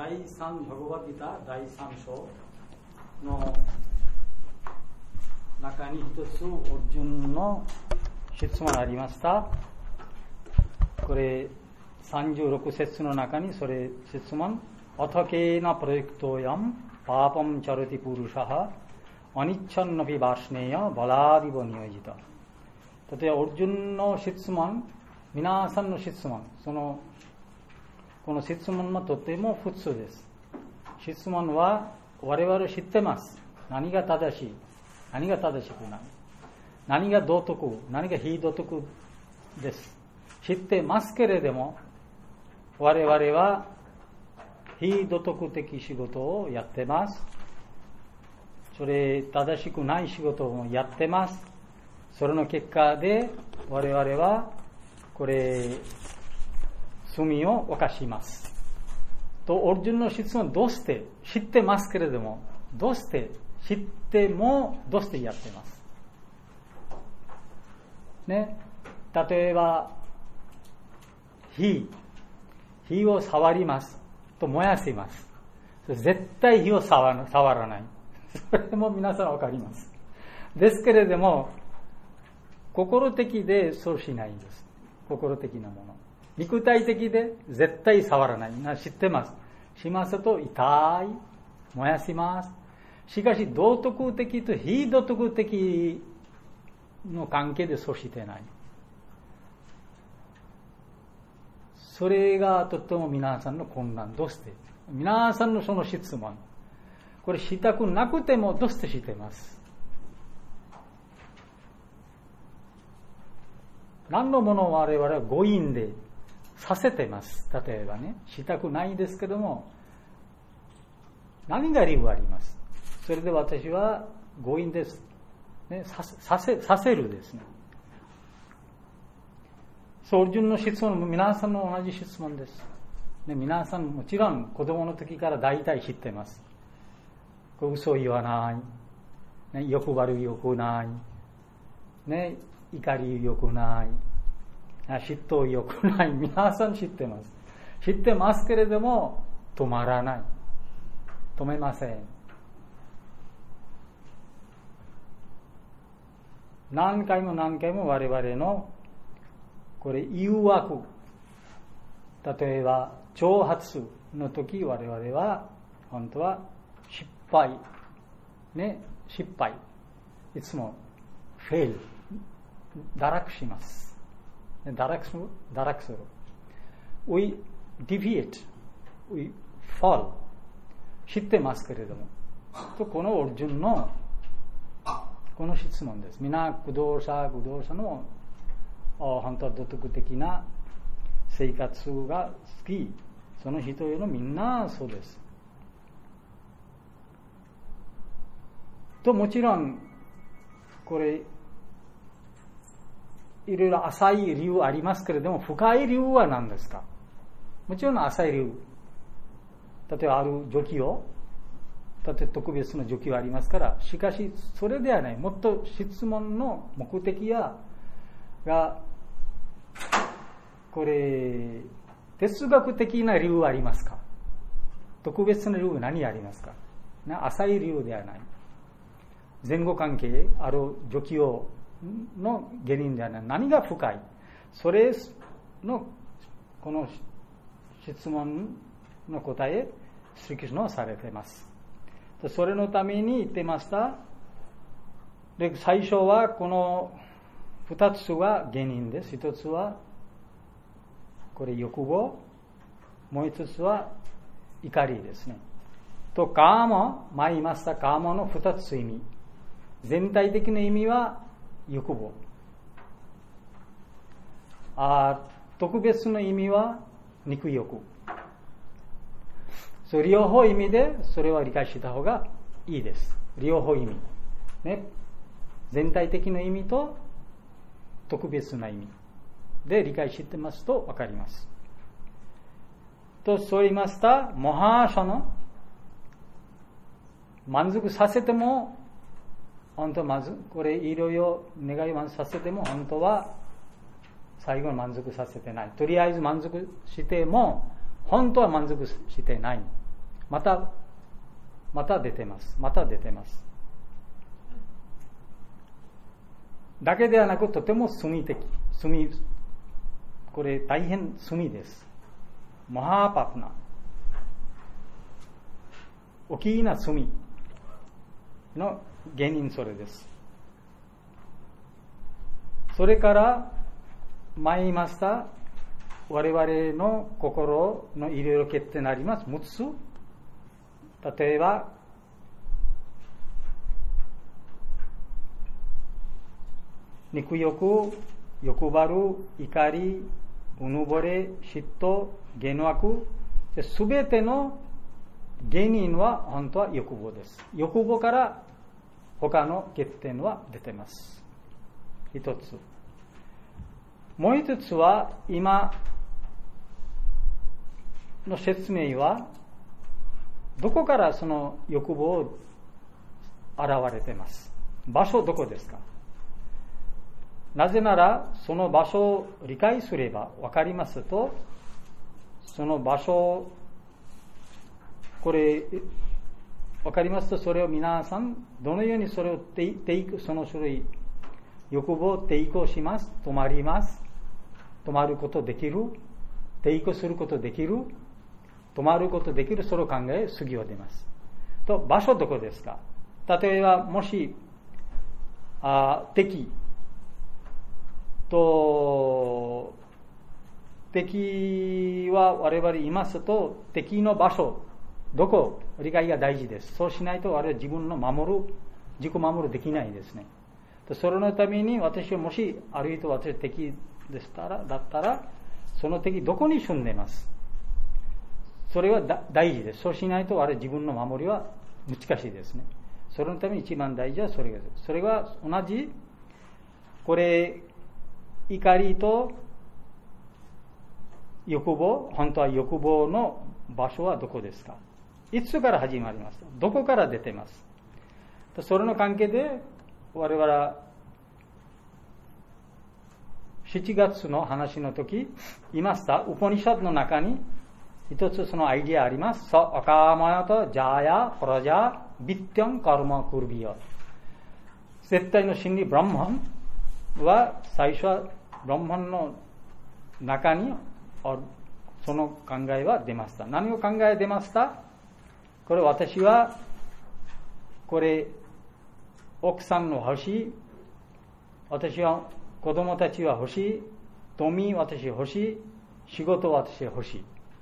第3バガバッドギター第3章の中に一つオルジュンの質問ありました。これ36節の中にそれ質問、アタケーナプロジェクトヤンパーパムチャルティプルシャハアニッチャンナビバシネヤバラディボニヨジタ。例えばオルジュンの質問、皆さんの質問、この質問もとても普通です。質問は我々知ってます。何が正しい、何が正しくない、何が道徳、何が非道徳です。知ってますけれども、我々は非道徳的仕事をやってます。それ正しくない仕事もやってます。それの結果で我々はこれ罪を犯しますと。オルジュンの質問、どうして知ってますけれども、どうして知ってもどうしてやってますね。例えば火を触りますと燃やします。絶対火を触らない。それも皆さんわかります。ですけれども心的でそうしないんです。心的なもの、肉体的で絶対触らない。知ってます。しますと痛い、燃やします。しかし道徳的と非道徳的の関係でそうしてない。それがとても皆さんの困難。どうして皆さんのその質問、これしたくなくてもどうしてしてます。何のものを我々は強引でさせてます。例えばね、したくないですけども何が理由があります。それで私は強引です、ね、させるですね。オルジュンの質問も皆さんの同じ質問です、ね、皆さんもちろん子供の時から大体知ってます。嘘を言わない、ね、欲張り良くない、ね、怒り良くない、嫉妬良くない。皆さん知ってます。知ってますけれども止まらない。止めません。何回も何回も我々のこれ誘惑、例えば挑発の時、我々は本当は失敗、いつもフェイル、堕落します。堕落する。We deviate, we fall。知ってますけれども。とこのオルジュンのこの質問です。皆、駆動者の本当は道徳的な生活が好き。その人よのみんなそうです。ともちろん、これ、いろいろ浅い理由ありますけれども、深い理由は何ですか。もちろん浅い理由。例えばある助記を、例えば特別な助記はありますから、しかしそれではない。もっと質問の目的が、これ、哲学的な理由はありますか。特別な理由は何ありますか。浅い理由ではない。前後関係ある助記をの原因ではない。何が深い。それのこの質問の答え、スリキシュナはされています。それのために言ってました。で、最初はこの二つが原因です。一つはこれ欲望、もう一つは怒りですね。とカーマ、前言いましたカーマの二つ意味。全体的な意味は欲望。特別な意味は肉欲。両方意味でそれは理解した方がいいです。両方意味、ね、全体的な意味と特別な意味で理解してますと分かります。とそう言いました。モハーシャの満足させても本当はまずこれいろいろ願い満足させても本当は最後に満足させてない。とりあえず満足しても本当は満足してない。 また出てます。また出てます。だけではなく、とても罪的。これ大変罪です。マハパプナ。大きな罪の原因それです。それから前言いました、我々の心のいろいろ欠点あります。6つ。例えば、肉欲、欲張る、怒り、うぬぼれ、嫉妬、幻惑、すべての原因は本当は欲望です。欲望から他の欠点は出ています。一つ。もう一つは、今の説明は、どこからその欲望を現れています。場所どこですか。なぜなら、その場所を理解すれば分かりますと、その場所、これ、分かりますと、それを皆さん、どのようにそれをその種類、欲望を抵抗します。止まります。止まることできる。抵抗することできる。止まることできる。それを考え、次は出ます。と、場所どこですか。例えば、もし、敵は我々いますと、敵の場所、どこ、理解が大事です。そうしないと我々自分の自己守るできないですね。それのために私はもし、あるいは私敵だったら、その敵どこに住んでいます。それは大事です。そうしないと我々自分の守りは難しいですね。それのために一番大事はそれです。それは同じ、これ、怒りと欲望、本当は欲望の場所はどこですか。いつから始まりますか。どこから出てます。それの関係で我々は7月の話の時言いました。ウパニシャドの中に一つそのアイディアあります。アカマヤとジャヤ、プラジャ、ビッティョン、カルマ、クルビヨ。絶対の真理、ブランマンは最初はブランマンの中にその考えは出ました。何を考え出ました。これ私はこれ奥さんの欲しい、私は子供たちは欲しい、富私欲しい、仕事私欲しい。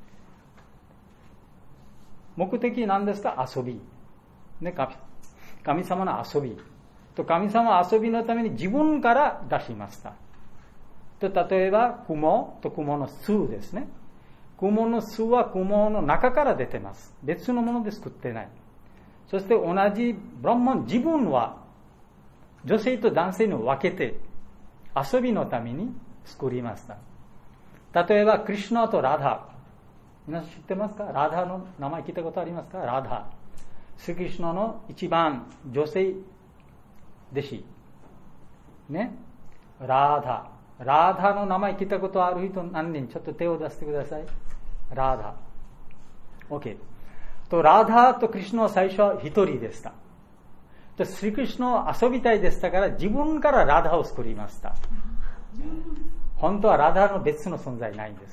目的何ですか。遊び、ね、神様の遊びと、神様は遊びのために自分から出しました。と例えば雲と雲の巣ですね。雲の巣は雲の中から出てます。別のもので作ってない。そして同じブランマン自分は女性と男性に分けて遊びのために作りました。例えばクリシュナとラダ、皆さん知ってますか。ラダの名前聞いたことありますか。ラダ、スリクリシュナの一番女性弟子ね。ラダの名前聞いたことある人何人、ちょっと手を出してください。ラダ OK と、ラダとクリシュナは最初は一人でした。とスリクリシュナは遊びたいでしたから自分からラダを作りました。本当はラダの別の存在ないんです。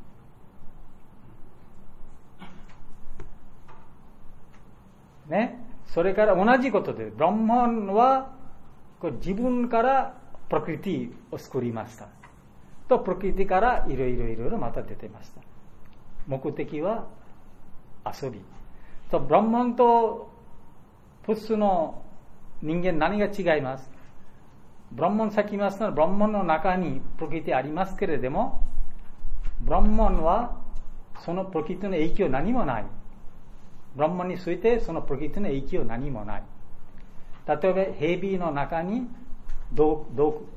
ね、それから同じことでブランマンは自分からプロクリティを作りました。とプロクリティからいろいろまた出てました。目的は遊び。とブランマンと普通の人間何が違います。ブランマンさっき言いましたが、ブランマンの中にプロクリティありますけれども、ブランマンはそのプロクリティの影響何もない。ブランマンについてそのプロクリティの影響何もない。例えばヘビの中に毒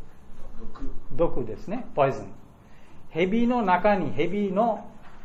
ですね、ポイズン。ヘビの中にヘビの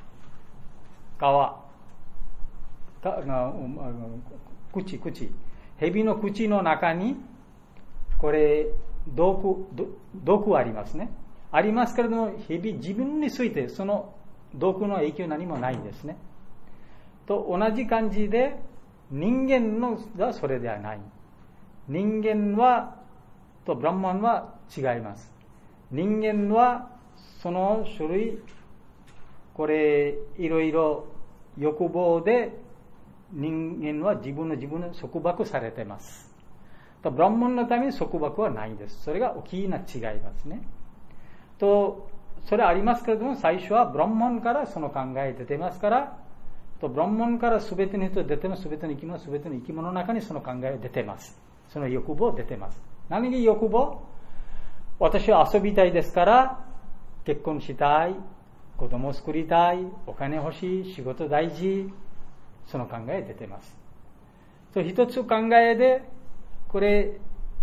口、ヘビの口の中にこれ毒ありますね。ありますけれども、ヘビ自分についてその毒の影響何もないんですね。 と同じ感じで、人間のはそれではない。人間はとブランマンは違います。人間はその種類、これいろいろ欲望で人間は自分の束縛されています。とブランマンのために束縛はないです。それが大きな違いですね。とそれありますけれども、最初はブランマンからその考え出てますから、とブランマンから全ての人出てます。全ての生き物、全ての生き物の中にその考え出てます。その欲望出てます。何が欲望？私は遊びたいですから、結婚したい、子供を作りたい、お金欲しい、仕事大事、その考え出てます。と一つ考えで、これ、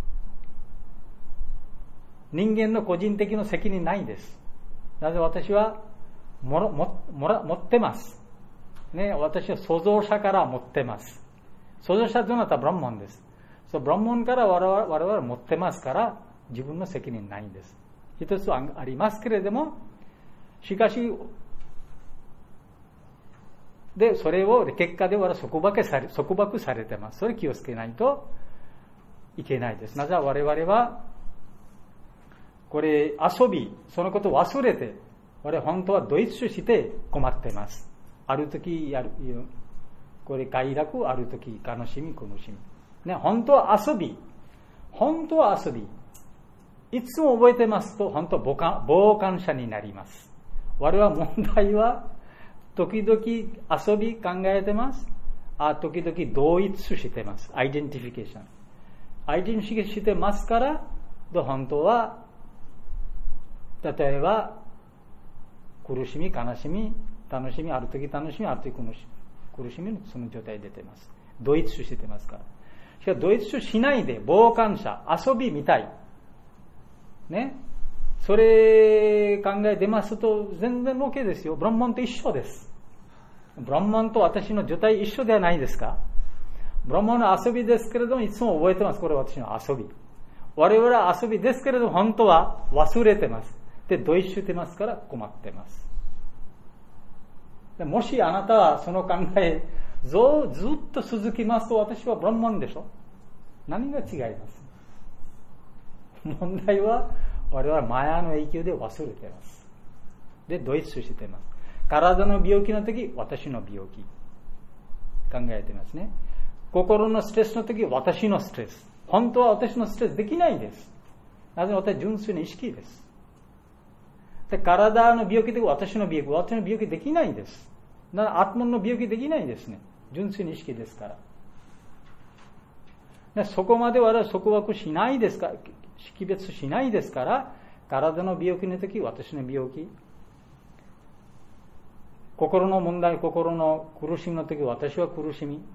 人間の個人的な責任ないです。なぜ私は持ってます。ね、私は創造者から持ってます。創造者というのはブランマンです。ブランマンから我々持ってますから、自分の責任ないんです。一つありますけれども、しかし、で、それを結果で束縛されてます。それ気をつけないといけないです。なぜ我々は、これ遊び、そのことを忘れて、我々本当はドイツして困っています。ある時これ快楽、ある時悲しみ、苦しみ。ね、本当は遊び。いつも覚えてますと、本当は傍観者になります。我々は問題は、時々遊び考えてます。時々同一してます。アイデンティフィケーション。アイデンティフィケーションしてますから、本当は、例えば、苦しみ、悲しみ、楽しみ、ある時楽しみ、ある時苦しみのその状態出てます。同一してますから。しかし同一しないで、傍観者、遊びみたい。ね。それ考え出ますと全然 OK ですよ。ブランマンと一緒です。ブランマンと私の状態一緒ではないですか？ブランマンの遊びですけれども、いつも覚えてます。これは私の遊び。我々は遊びですけれども、本当は忘れてます。で、同一してますから困ってます。でもしあなたはその考え、ずっと続きますと、私はブランマンでしょ？何が違います？問題は、我々はマヤの影響で忘れています。で、同一しています。体の病気の時、私の病気。考えていますね。心のストレスの時、私のストレス。本当は私のストレスできないです。なぜ私は純粋な意識です。で、体の病気で私の病気できないです。だから、アトマの病気できないですね。純粋な意識ですから。でそこまで我々は束縛しないですから、識別しないですから、体の病気の時、私の病気。心の問題、心の苦しみの時、私は苦しみ。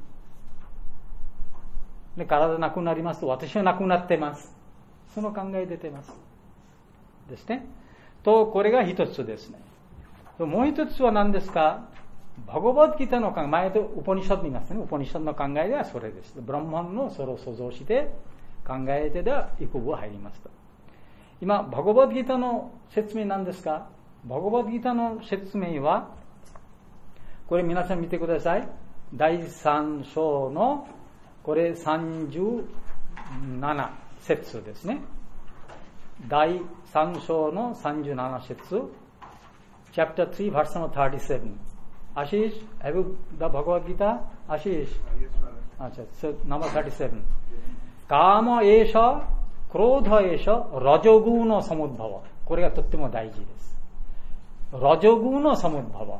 で、体なくなりますと、私はなくなってます。その考え出てます。ですね。と、これが一つですね。もう一つは何ですか？バガバッドギータの考え、前とウポニシャドにいますね。ウポニシャドの考えではそれです。ブランマンのそれを想像して考えてでは一部入りました。今、バガバッドギータの説明なんですか？バガバッドギータの説明は、これ皆さん見てください。第3章の、これ37節ですね。第3章の37節。Chapter 3, verse number 37. Ashish, have you the Bhagavad Gita? Ashish? Yes, Father. So, number 37. Kama esha, krodha esha, rajogu no samudbhava. これがとっても大事です。ラジョグのサムッババ。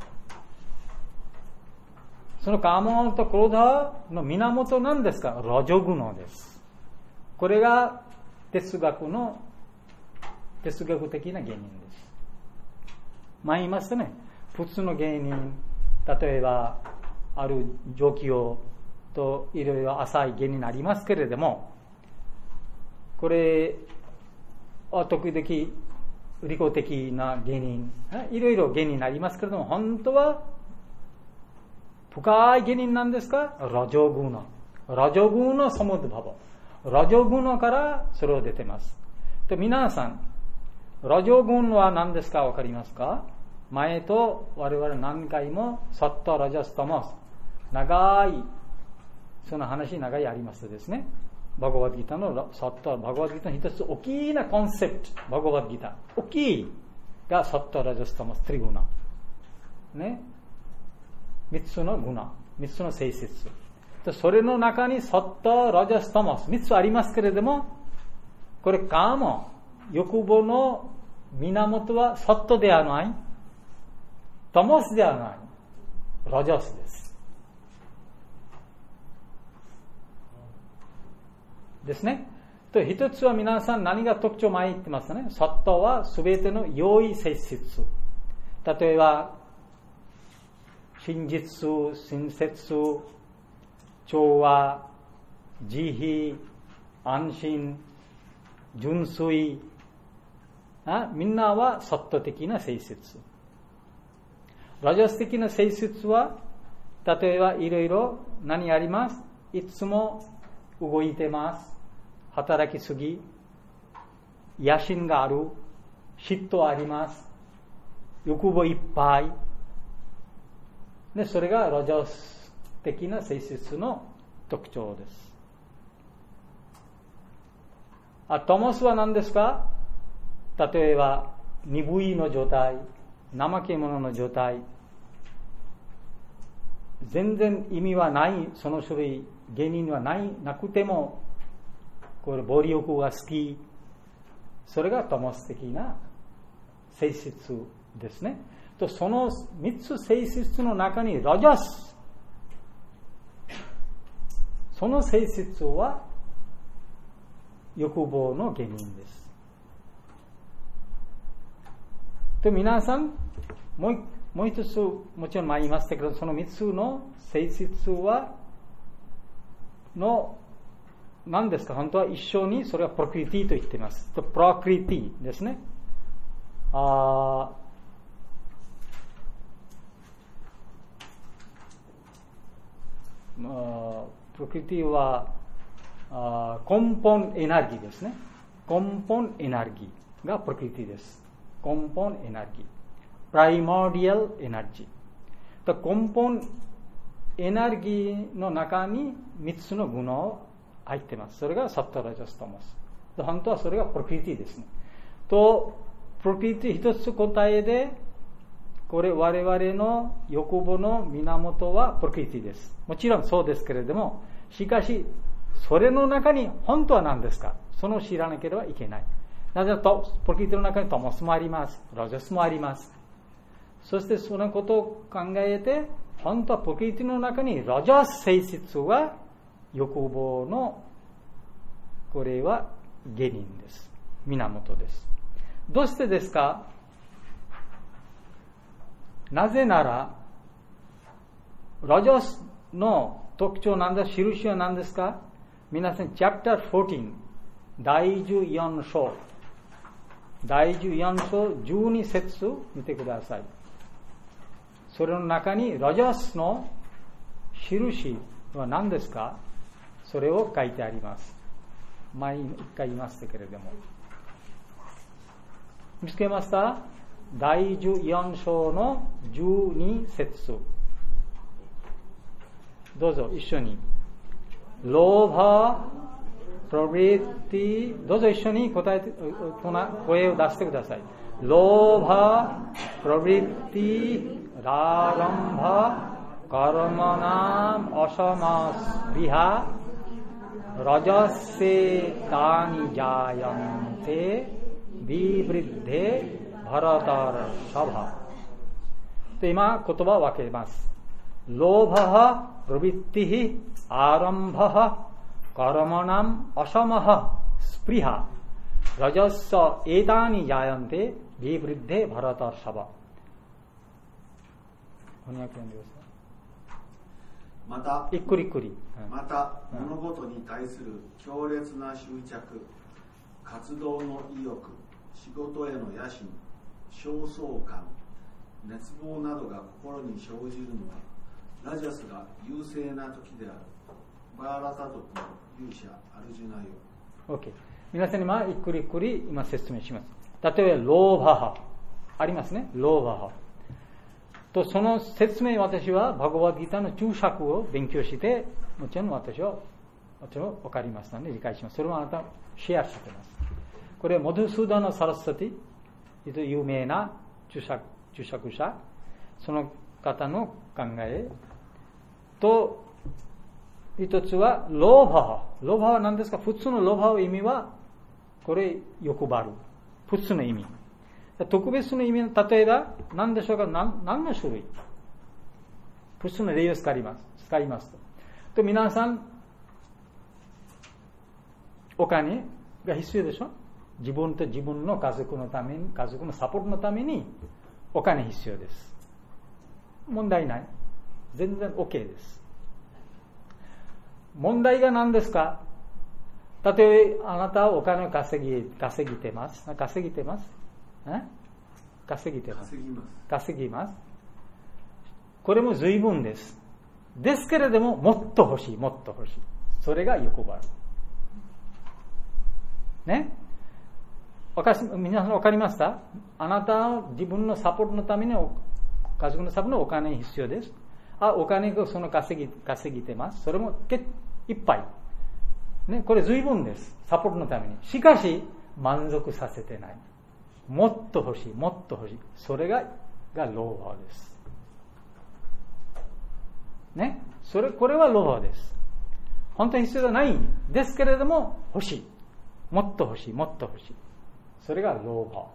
そのカーマとクローダの源なんですか？ラジョグのです。これが哲学的な原因です。前言いましたね。普通の原因、例えばある状況といろいろ浅い原因ありますけれども、これ時々利己的な原因、いろいろ原因ありますけれども、本当は深い原因なんですか？ラジョグナ。ラジョグナサムッババ。ラジョグナからそれを出てます。で、皆さん、ラジョグナは何ですか？わかりますか？前と我々何回もサッタラジャスタマス。 長い、その話長いありますとですね、バガバッドギータのサッタ、バガバッドギータの一つ大きなコンセプト、バガバッドギータ、大きいがサッタ、ラジャス、タマス、トリグナ。ね。三つのグナ、三つの性質。それの中にサッタ、ラジャス、タマス、三つありますけれども、これカーマ、欲望の源はサッタではない、タマスではない、ラジャスです。ですね。と一つは皆さん何が特徴前言ってますかね。サッタはすべての良い性質。例えば、真実、親切、調和、慈悲、安心、純粋、みんなはサッタ的な性質。ラジャス的な性質は、例えばいろいろ何あります。いつも動いてます。働きすぎ、野心がある、嫉妬あります、欲望いっぱい。で、それがラジャス的な性質の特徴です。タモスは何ですか？例えば、鈍いの状態、怠け者の状態、全然意味はない、その種類、原因はなくても、これ暴力が好き、それがタモス的な性質ですね。とその3つ性質の中にラジャス、その性質は欲望の原因です。と皆さんもう一つもちろん言いましたけど、その3つの性質は何ですか？本当は一緒にそれはプロクリティと言っています。プロクリティですね。プロクリティは根本エネルギーですね。根本エネルギーがプロクリティです。根本エネルギー。プライモリアルエネルギー。根本エネルギーの中に3つのグナを入っています。それがサッタ、ラジャス、タマス。本当はそれがプロクリティですね。と、プロクリティ一つ答えで、これ我々の欲望の源はプロクリティです。もちろんそうですけれども、しかし、それの中に本当は何ですか？その知らなければいけない。なぜなら、プロクリティの中にタマスもあります。ラジャスもあります。そしてそのことを考えて、本当はプロクリティの中にラジャス性質は欲望のこれは原因です。源です。どうしてですか？なぜならラジャスの特徴なんだ、印は何ですか？皆さん、チャプター14、第14章、第14章12節見てください。それの中にラジャスの印は何ですか？それを書いてあります。前一回言いましたけれども。見つけました？第14章の12節。どうぞ一緒に。ローバ、プロビティ、どうぞ一緒に答えて、声を出してください。ローバ、プロビティ、ラランバ、カルマナム、アシャマス、ビハ、ラジャセタニジャヤンテ、ビブリッデ、バラタラシャバ。で、今言葉を分けます。ローバハ、プロビティ、アランバハ、カルマナム、アシャマハ、スプリハ、ラジャサエタニジャヤンテ、ビブリッデ、バラタラシャバ。翻訳読んでください。 また、 ゆっくりゆっくり。 また、物事に対する強烈な執着、活動の意欲、仕事への野心、焦燥感、熱望などが心に生じるのは、ラジャスが優勢な時である。バーラタトクの勇者アルジュナよ。 OK。皆さんにゆっくりゆっくり今説明します。例えば、ローバハ。ありますね。ローバハ。 とその説明、私はバガバッドギータの注釈を勉強して、もちろん私は分かりましたので理解します。それもあなたシェアしています。これはモドゥスーダナ・サラスワティ、有名な注釈者、その方の考えと、一つはローバー。ローバーは何ですか？普通のローバーの意味は、これ欲張る。普通の意味。特別の意味、例えば何でしょうか？何の種類？普通の例を使いますと。皆さん、お金が必要でしょ？自分と自分の家族のために、家族のサポートのためにお金必要です。問題ない。全然 OK です。問題が何ですか？例えばあなたはお金を稼ぎてます。稼ぎます。これも随分です。ですけれども、もっと欲しい。それが欲張る。ね。皆さん分かりました？あなたは自分のサポートのために家族のサポートのお金必要です。お金をその稼ぎてます。それもいっぱい。ね、これ随分です。サポートのために。しかし、満足させてない。もっと欲しい。それがローバーです。ね。これはローバーです。本当に必要はないんですけれども、欲しい。もっと欲しい。それがローバ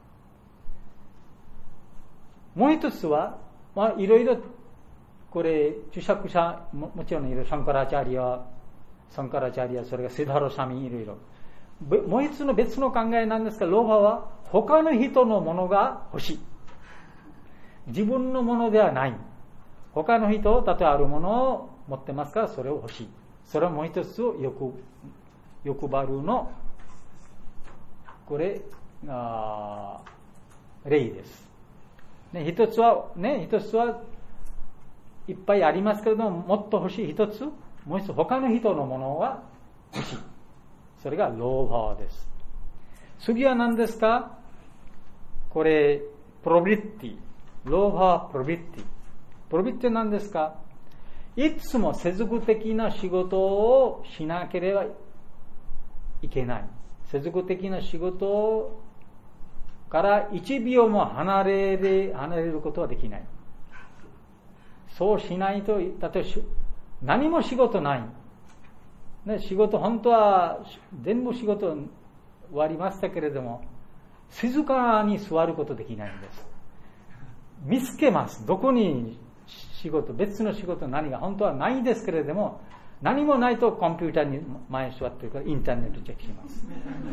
ー。もう一つは、いろいろ、これ、注釈者、もちろんいろいろ、シャンカラチャリア、それがシダロサミ、いろいろ。もう一つの別の考えなんですが、ローバーは他の人のものが欲しい。自分のものではない。他の人、例えばあるものを持ってますから、それを欲しい。それはもう一つを欲張るの、これ、例です。ね、一つはいっぱいありますけれども、もっと欲しい一つ、もう一つ他の人のものが欲しい。それがローバーです。次は何ですか？これ、プロビッティ。ローバープロビッティ。プロビッティは何ですか？いつも世俗的な仕事をしなければいけない。世俗的な仕事から1秒も離れることはできない。そうしないと、例えば何も仕事ない。ね、仕事、本当は全部仕事終わりましたけれども、静かに座ることできないんです。見つけます。どこに別の仕事何が本当はないんですけれども、何もないとコンピューターに前に座ってるからインターネットチェックします。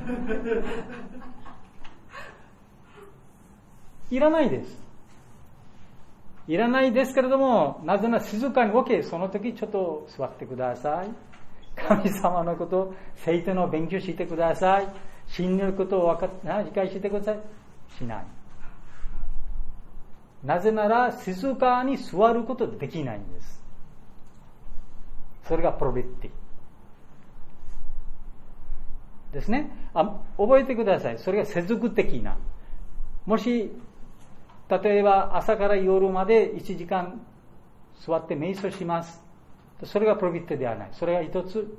いらないです。いらないですけれども、なぜなら静かに OK、その時ちょっと座ってください。神様のこと、聖典の勉強してください。真理のことを理解してください。しない。なぜなら静かに座ることできないんです。それがプロビッティですね。覚えてください。それが世俗的な。もし例えば朝から夜まで1時間座って瞑想します。それがプロビットではない。それが一つ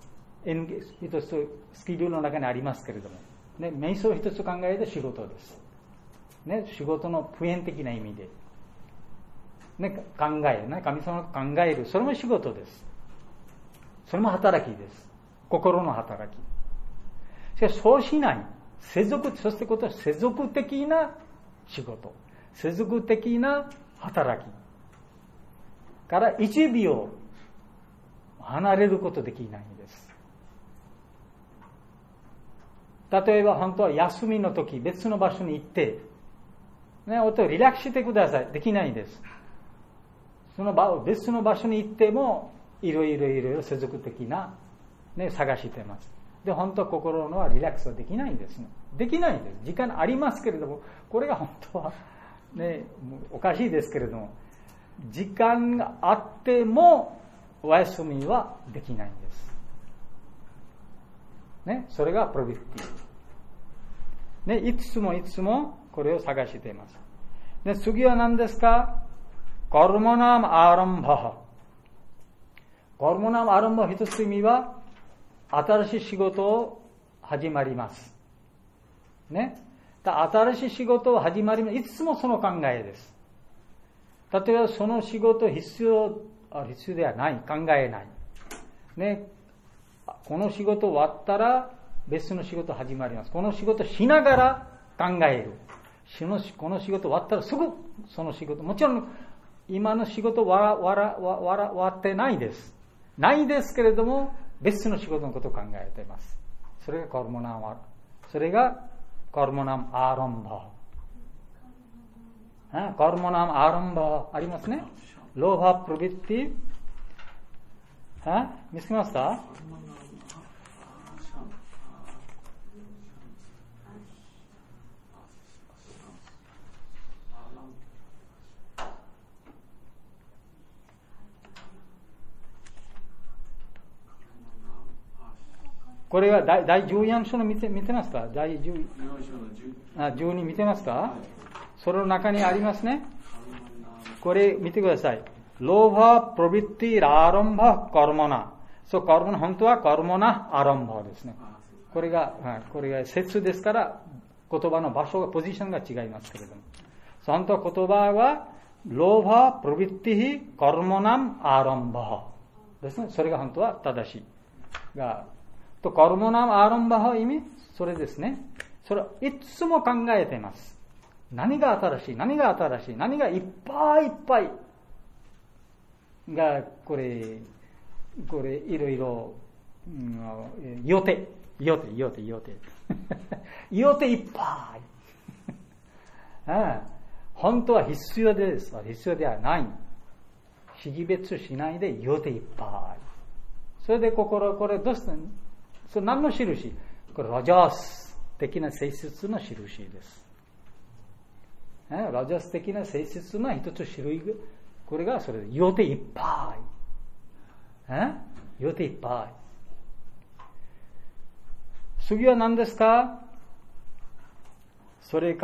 スキルの中にありますけれども、ね、瞑想を一つ考えて仕事です。ね、仕事の普遍的な意味で、ね、神様の考える、それも仕事です。それも働きです。心の働き。しかしそうしない。そしてことは世俗的な仕事。世俗的な働きから1秒離れることできないんです。例えば本当は休みの時別の場所に行って、ね、リラックスしてください。できないんです。別の場所に行ってもいろいろ世俗的な、ね、探してます。で、本当は心のリラックスはできないんですね。できないんです。時間ありますけれども、これが本当はね、おかしいですけれども、時間があってもお休みはできないんです。ね、それがプロビッティ。ね、いつもこれを探しています。で、次は何ですか？ カルマナムアランバ。カルマナムアランバ一つ意味は、新しい仕事を始まります。ね。新しい仕事を始まります。いつもその考えです。例えばその仕事必要ではない。考えない。ね。この仕事終わったら別の仕事始まります。この仕事しながら考える。この仕事終わったらすぐその仕事。もちろん今の仕事終わってないです。ないですけれども、別の仕事のことを考えています。それがカルマナムアランバ。カルマナムアランバありますね。ローバプロビッティ。見つけました？これは第14章の見てますか？第12見てますか？それの中にありますね。これ見てください。ローバプロビッティアランバカルマナ。そう、カルマナ、本当はカルマナアランバですね。これが説ですから、言葉の場所が、ポジションが違いますけれども。本当は言葉は、ローバプロビッティカルマナアランバですね。それが本当は正しい。と、カルマナアランバの意味、それですね。それはいつも考えています。何が新しい、何がいっぱいいっぱいが、これいろいろ、予定いっぱい。本当は必要です。必要ではない。識別しないで予定いっぱい。それでこれどうしてそれ何の印？これラジャス的な性質の印です。ラジャス的な性質の一つ種類、これがそれで予定いっぱい。予定いっぱい。次は何ですか？それ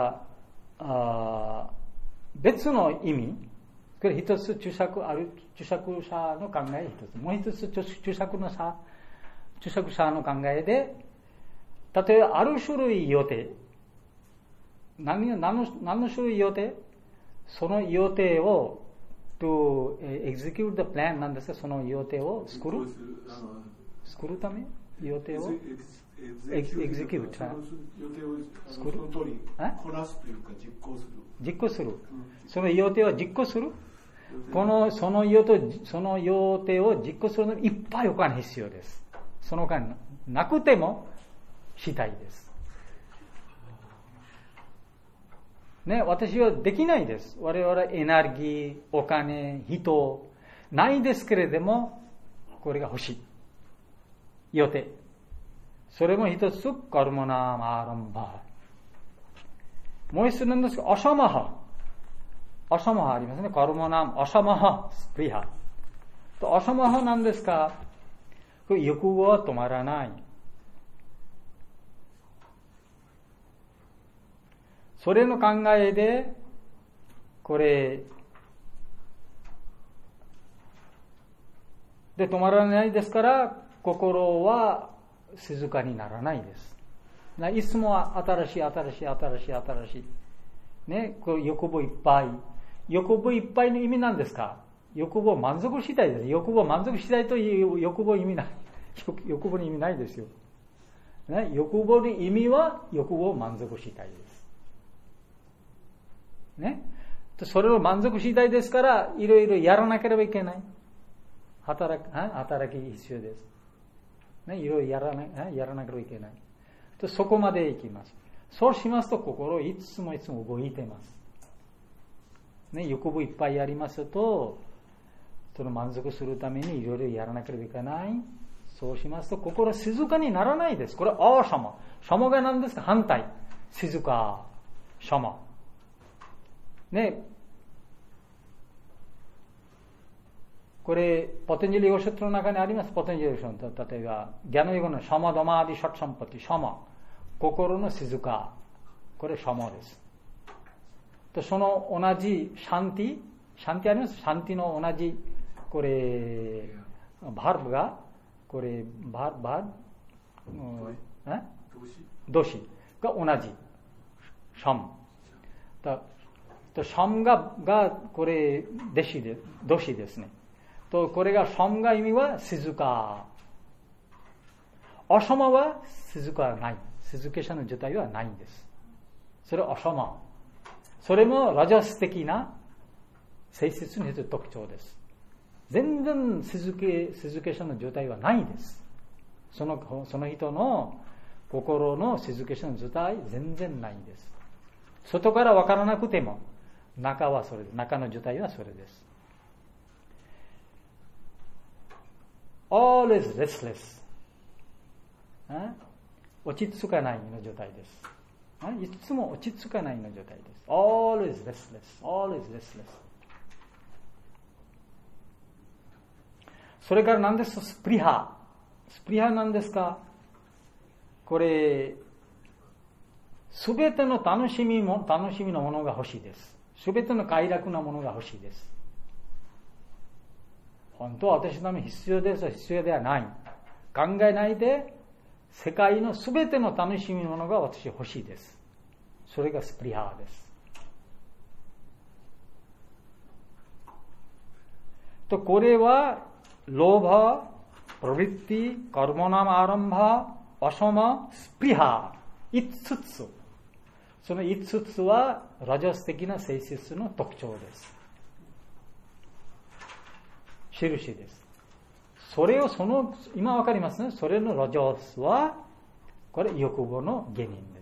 から別の意味。これ一つ注釈者の考え一つ。もう一つ注釈者の考えで、例えばある種類予定。何の種類予定？その予定をto execute the plan なんですか？その予定を作るため予定をexecute その予定をその通りこなすというか実行する。 その予定を実行する。その予定を実行するのにいっぱいお金必要です。そのお金なくてもしたいです。ね、私はできないです。我々エネルギー、お金、人、ないですけれども、これが欲しい。予定。それも一つ、カルマナマアランバー。もう一つなんですが、アシャマハありますね。カルマナマ、アシャマハ、スプリハ。アシャマハなんですか？これ欲望は止まらない。それの考えで、これ、で止まらないですから、心は静かにならないです。いつもは新しい。ね、これ欲望いっぱい。欲望いっぱいの意味なんですか？欲望満足したいです。欲望満足したいという欲望意味ない。欲望の意味ないですよ。ね、欲望の意味は欲望を満足したいです。ね。それを満足したいですから、いろいろやらなければいけない。働き必要です。ね、いろいろやらなければいけない。そこまで行きます。そうしますと、心いつも動いています。ね、欲望いっぱいありますと、その満足するためにいろいろやらなければいけない。そうしますと、心静かにならないです。これはシャマ。シャマが何ですか？反対。静か。シャマ。ね、これ、パタンジャリヨシャトの中にあります。パタンジャリヨシャト。例えば、ギャナヨガのシャマダマーディシャッサンパティ、シャマ。心の静か。これシャマです。とその同じシャンティ、 シャンティあります。シャンティの同じ、これ、バーブが、これ、バー動詞が同じ。シャム。シャムが、これ、動詞ですね。と、これが、シャムが意味は静か。アシャマは静かはない。静けさの状態はないんです。それはアシャマ。それもラジャス的な性質の特徴です。全然静けさの状態はないです。その人の心の静けさの状態全然ないんです。外から分からなくても中の状態はそれです。All is restless。落ち着かないの状態です。いつも落ち着かないの状態です。All is restless。All is restless。それから何ですか？スプリハ。スプリハ何ですか？これ、すべての楽しみのものが欲しいです。すべての快楽なものが欲しいです。本当は私のために必要です。必要ではない。考えないで、世界のすべての楽しみのものが私欲しいです。それがスプリハです。と、これは、ローバ、プロリッティ、カルモナムアランバ、アシャマ、スプリハ、5つ。その5つはラジャス的な性質の特徴です。印です。それを今わかりますね。それのラジャスは、これ欲望の原因です。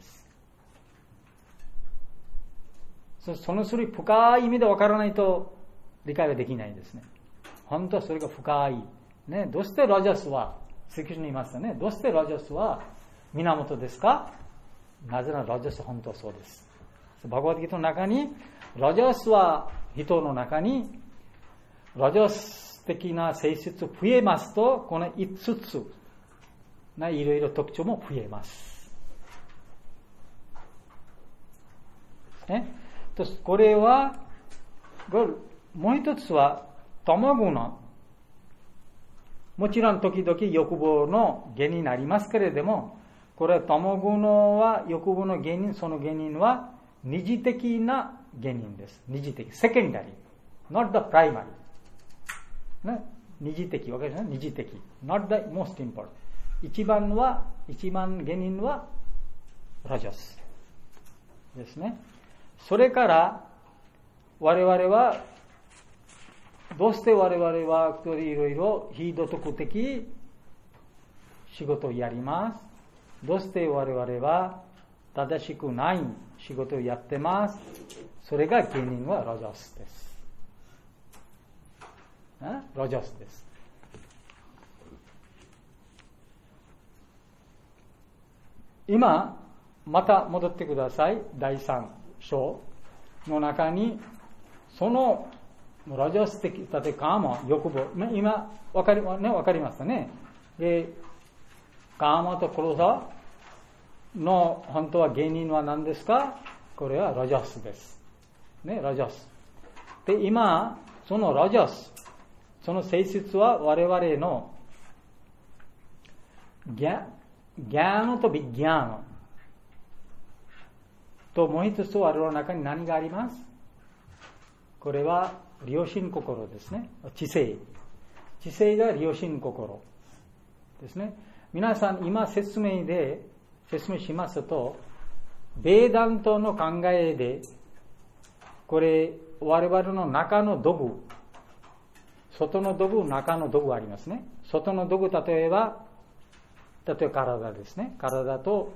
その深い意味でわからないと理解はできないですね。本当はそれが深い。ね、どうしてラジャスは、聖書に言いましたね。どうしてラジャスは源ですか？なぜならラジャスは本当はそうです。バガバッドギータの中に、ラジャスは人の中に、ラジャス的な性質増えますと、この5ついろいろ特徴も増えます。ね、とこれは、もう一つは、タマグナ。もちろん時々欲望の原因になりますけれども、これはタマグナは欲望の原因、その原因は二次的な原因です。二次的。secondary。not the primary。ね、二次的。わかりますね？二次的。not the most important。一番原因はラジャスですね。それから我々はどうして我々はいろいろ非道徳的仕事をやります？どうして我々は正しくない仕事をやってます？それが原因はラジャスです。ラジャスです。今、また戻ってください。第3章の中に、そのラジャス的、例えばカーマ、欲望、今、わかりましたね。で、カーマとクロザの本当は原因は何ですか？これはラジャスです。ね、ラジャス。で、今、そのラジャス、その性質は我々のギャーノとビギャーノともう一つ我々の中に何があります？これは良心心ですね。知性。知性が良心心ですね。皆さん今説明しますと、ベーダントの考えで、これ我々の中の道具、外の道具、中の道具ありますね。外の道具、例えば体ですね。体と、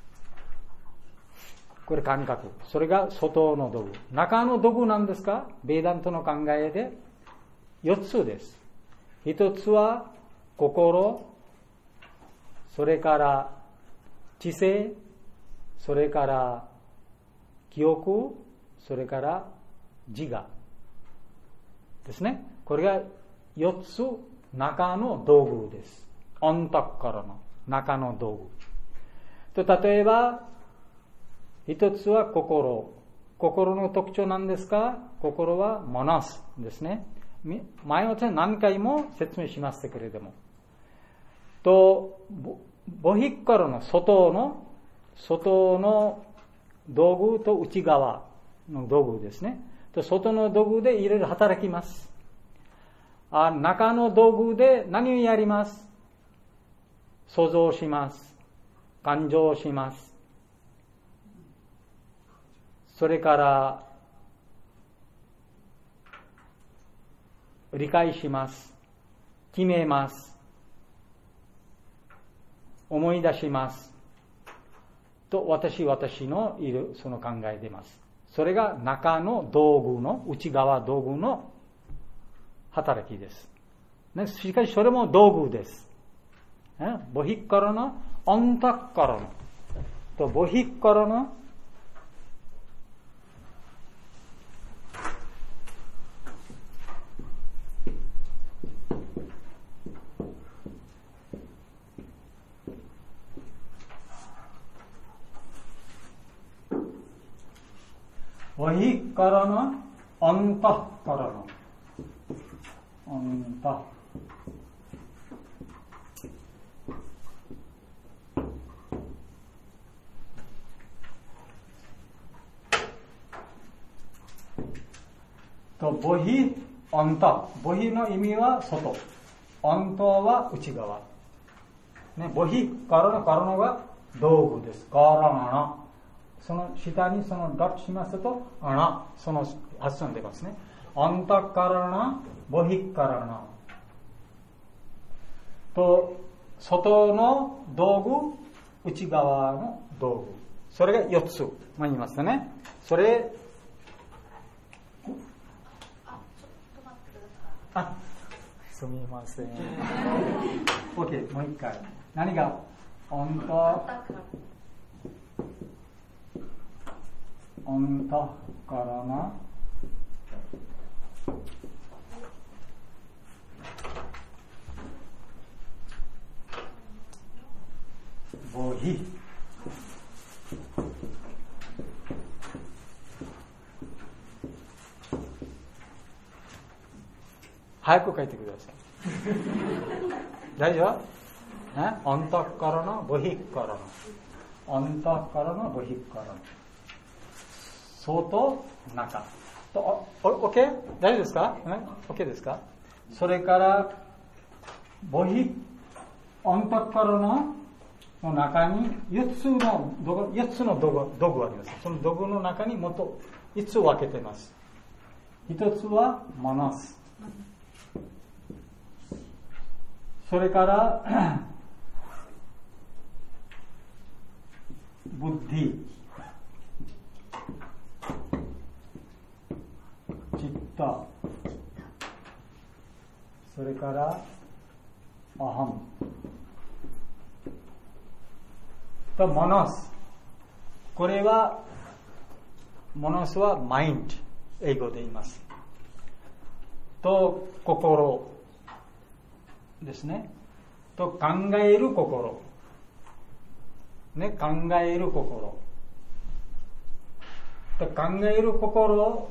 これ感覚。それが外の道具。中の道具なんですか？ベーダントの考えで4つです。1つは心、それから知性、それから記憶、それから自我ですね。これが4つ中の道具です。オンタッカラの中の道具。と例えば、一つは心。心の特徴なんですか？ 心はモノスですね。前は何回も説明しましたけれども。と、ボヒッカラの外の道具と内側の道具ですね。と外の道具でいろいろ働きます。中の道具で何をやります？想像します。感情します。それから理解します。決めます。思い出します。と私のいるその考え出ます。それが中の道具の内側道具の働きです。しかしそれも道具です。ボヒッカラのアンタッカラのとボヒッカラのボヒッカラのアンタッカラのアンタとボヒアンタ、ボヒの意味は外、アンタは内側、ね、ボヒからのが道具です。からな、その下にそのダッチしますとアナ、その発音出ますね。アンタからな、ボヒからなと、外の道具、内側の道具、それが4つ言いましたね。それすみません。OK、もう一回。何が音からなボヒ早く書いてください。大丈夫？アンタからのボヒからの。アンタからのボヒからの。外、中。OK？ 大丈夫ですか？ OK ですか？それから、ボヒ、アンタからの中に4つの道具があります。その道具の中にもっと5つ分けています。1つはモノス。それからブッディ、チッタ、それからアハムとモノス。これはモノスはマインド、英語で言いますと心ですね。と考える心。ね、考える心。と考える心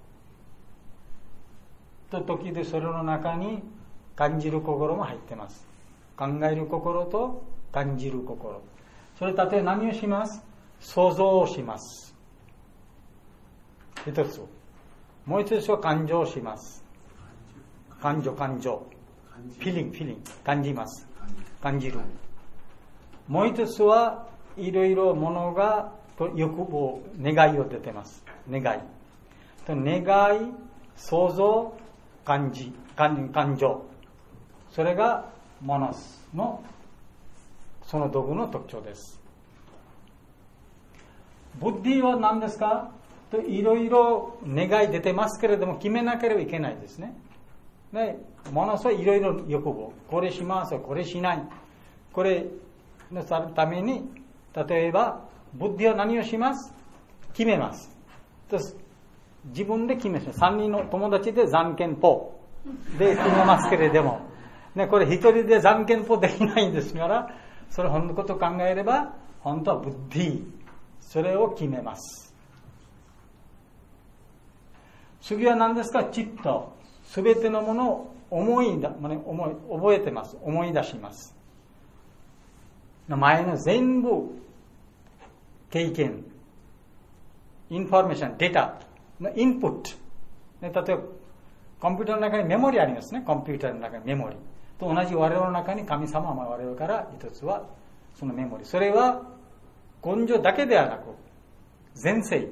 と時でそれの中に感じる心も入ってます。考える心と感じる心。それ例えば何をします？想像をします。一つ。もう一つは感情をします。感情。フィーリング、感じます。感じる。もう一つはいろいろものが欲望、願いを出てます。願い、想像、感情。それがモノスのその道具の特徴です。ブッディは何ですか？といろいろ願い出てますけれども決めなければいけないですね。で、ものすごいいろいろ欲望、これします、これしない、これのために例えばブッディは何をします？決めます。自分で決めます。3人の友達でじゃんけんぽで決めますけれども、ね、これ一人でじゃんけんぽできないんですから、それ本のことを考えれば本当はブッディ、それを決めます。 次は何ですか？チット。すべてのものを覚えてます。思い出します。前の全部経験、インフォメーション、データのインプット。例えば、コンピューターの中にメモリありますね。コンピューターの中にメモリ。と同じ我々の中に神様は我々から一つはそのメモリ。それは根性だけではなく、前世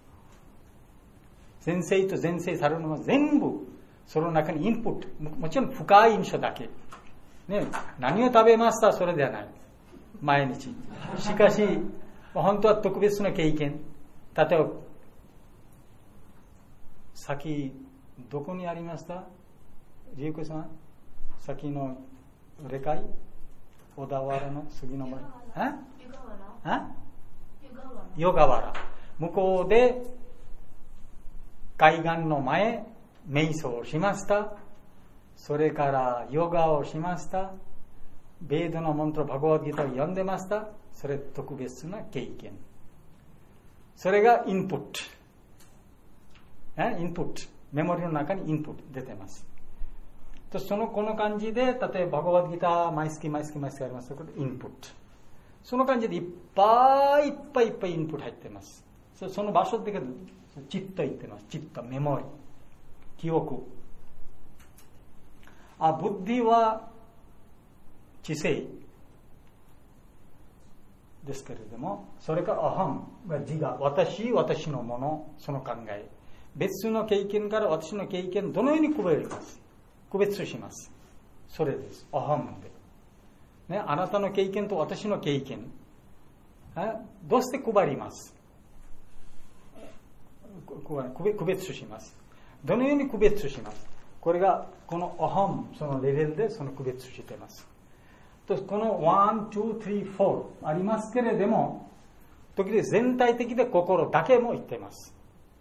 と前世されるのは全部その中にインプット。もちろん深い印象だけ。ね、何を食べましたそれではない。毎日。しかし、本当は特別な経験。例えば、先、どこにありましたリュウコさん、先の霊界小田原の杉の前。湯河原。向こうで、海岸の前、瞑想をしました。それからヨガをしました。ベーダの門とバガヴァッドギータを読んでました。それ特別な経験。それがインプット。インプット。メモリの中にインプット出てます。とこの感じで、例えばバガヴァッドギータ毎月ありますけど、インプット。その感じでいっぱいインプット入ってます。その場所ってけど、チッと言ってます。チッと、メモリ。記憶。ブッディは知性ですけれども、それからアハンが自我、私のもの、その考え。別の経験から私の経験、どのように区別します。それです。アハンで。ね、あなたの経験と私の経験。どうして配ります？区別します。どのように区別します？これが、このアハン、そのレベルでその区別しています。と、この1、2、3、4ありますけれども、時々全体的で心だけも言っています。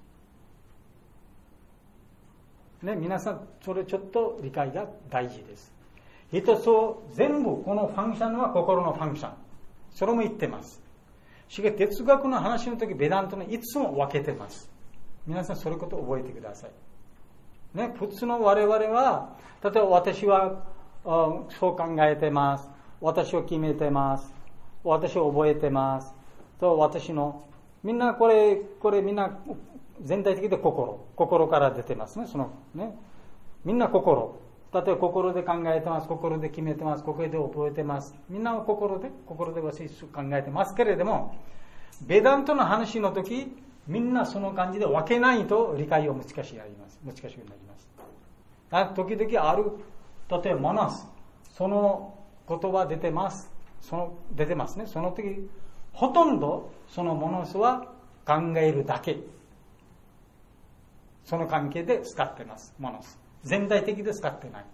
ね、皆さん、それちょっと理解が大事です。一つを全部、このファンクションは心のファンクション。それも言ってます。しかし、哲学の話の時、ベダントのいつも分けてます。皆さん、それこと覚えてください。ね、普通の我々は、例えば私は、そう考えてます。私を決めてます。私を覚えてます。と、私の、みんなこれみんな、全体的で心から出てますね。みんな心。例えば心で考えてます。心で決めてます。心で覚えてます。みんなは心で私考えてますけれども、ベダントの話の時、みんなその感じで分けないと理解を難しくなります。時々ある、例えばマナス、その言葉出てます。出てますね。その時、ほとんどそのモノスは考えるだけ。その関係で使ってます。モノス。全体的で使ってない。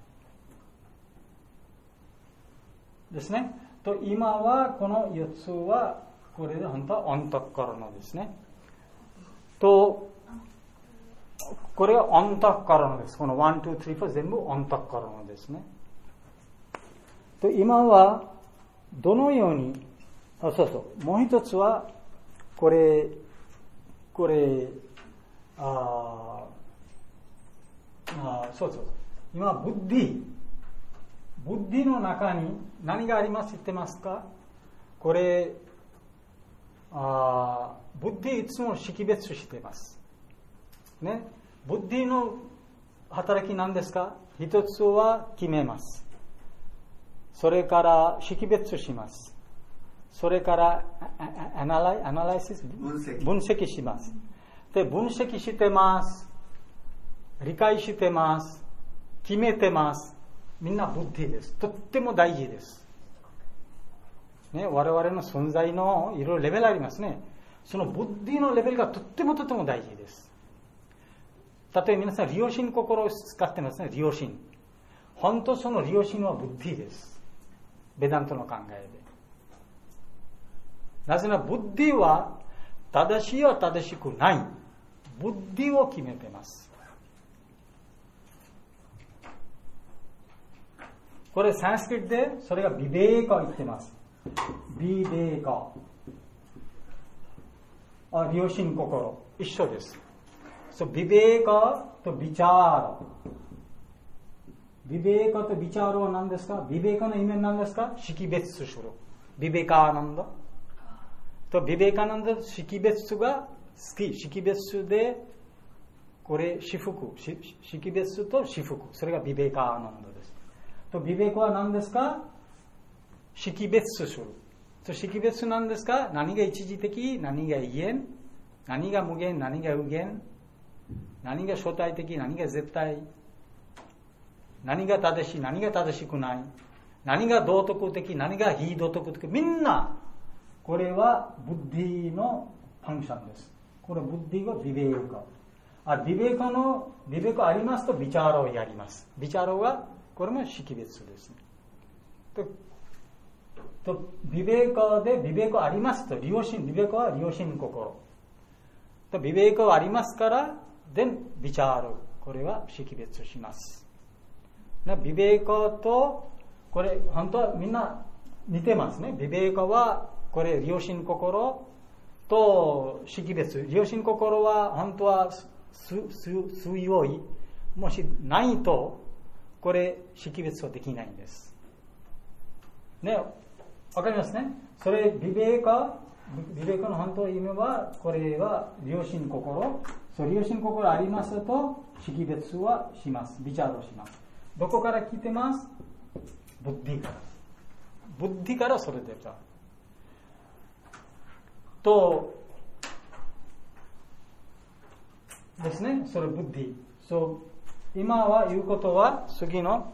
ですね。と、今はこの4つは、これで本当はオンタッカラのですね。と、これはオンタッカラのです。この1、2、3、4全部オンタッカラのですね。と、今は、どのように、もう一つは、これ、今、ブッディの中に何があります言ってますか？これ、ブッディいつも識別しています。ね。ブッディの働きなんですか？一つは決めます。それから識別します。それからアナライシス分析します。で、分析してます。理解してます。決めてます。みんなブッディです。とっても大事です。ね、我々の存在のいろいろレベルありますね。そのブッディのレベルがとっても大事です。例えば皆さん、利用心心を使ってますね。利用心。本当その利用心はブッディです。ベダントの考えで。なぜなら、ブッディは正しいは正しくない。ブッディを決めてます。これサンスクリットでそれがビベーカを言ってます。ビベーカ。利用心心。一緒です。 So, ビベーカとビチャーロ。ビベーカとビチャーロは何ですか？ビベーカの意味は何ですか？識別する。ビベカーナンダ。と、ビベーカナンダ識別が好き。識別で、これ、私服。識別と私服。それがビベーカーナンダです。と、ビベーカは何ですか？識別する。と、識別なんですか？何が一時的、何が異限、何が無限、何が無限、何が相対的、何が絶対、何が正しい、何が正しくない、何が道徳的、何が非道徳的、みんな、これはブッディのファンクションです。これブッディはビベーカ。ビベーカありますとビチャーロをやります。ビチャーロは、これも識別ですね。とビベーカでビベーカありますと、ビベーカは良心心。とビベーカはありますから、ビチャーロ、これは識別します。ビベーカと、これ本当はみんな似てますね。ビベーカは、これ良心心と識別。良心心は本当は強い。もしないと、これ識別はできないんです。ね、わかりますね。それビベーカの本当の意味は、これは良心心。そう、良心心ありますと、識別はします。ビチャーロします。どこから来てます？ブッディから。ブッディからそれ出た。と、ですね。それブッディ。そう、今は言うことは、次の、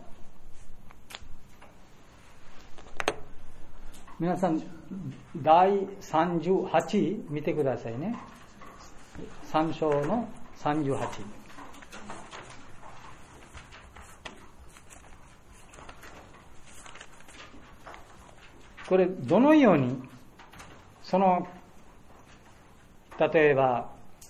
皆さん、第38見てくださいね。3章の38。これ、どのように、例えば、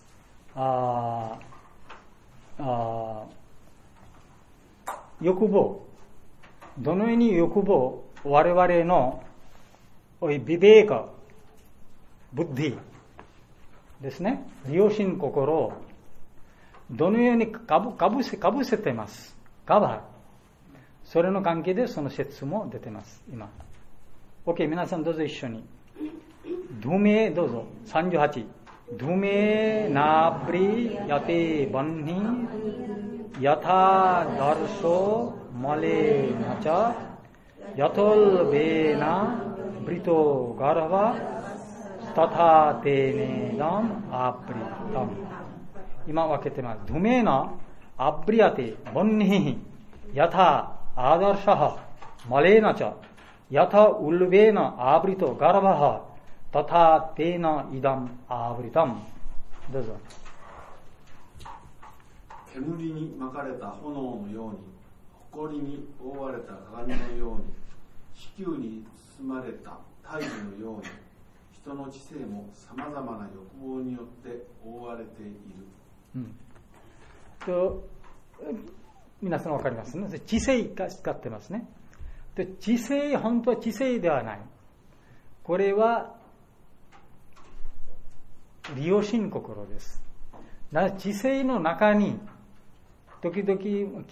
欲望。どのように欲望、我々のビベーカ、ブッディですね。良心心をどのようにかぶせてます。カバー。それの関係でその説も出てます。今。OK、皆さんどうぞ一緒に。ドゥメ、どうぞ。38。ドゥメナブリヤテバンヒヤタダルショマレナチャヤトルベナブリトガラバタタテネダンアプリタム。今分けてます。ドゥメナアブリヤテバンヒヤタアダルシャハマレナチャヤタウルベナアブリトガラバハタタテナイダンアブリタム。どうぞ。 煙に巻かれた炎のように、埃に覆われた鏡のように、子宮に包まれた大樹のように、人の知性もさまざまな欲望によって覆われている。 と皆さん分かりますね。知性が使ってますね。で、知性、本当は知性ではない。これは良心心です。だから知性の中に時々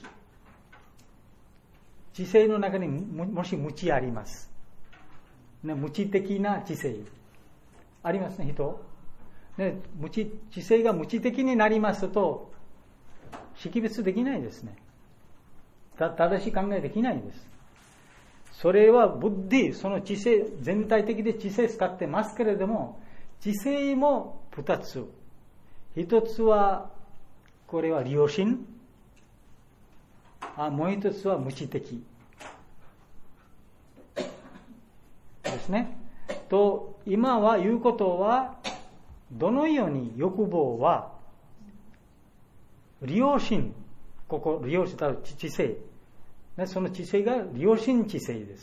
知性の中にもし無知あります、ね、無知的な知性ありますね、人、ね、知性が無知的になりますと識別できないですね。正しい考えできないです。それはブッディ、その知性、全体的で知性使ってますけれども、知性も二つ。一つは、これは良心。もう一つは無知的。ですね。と、今は言うことは、どのように欲望は、良心、良心、知性。その知性が良心知性です。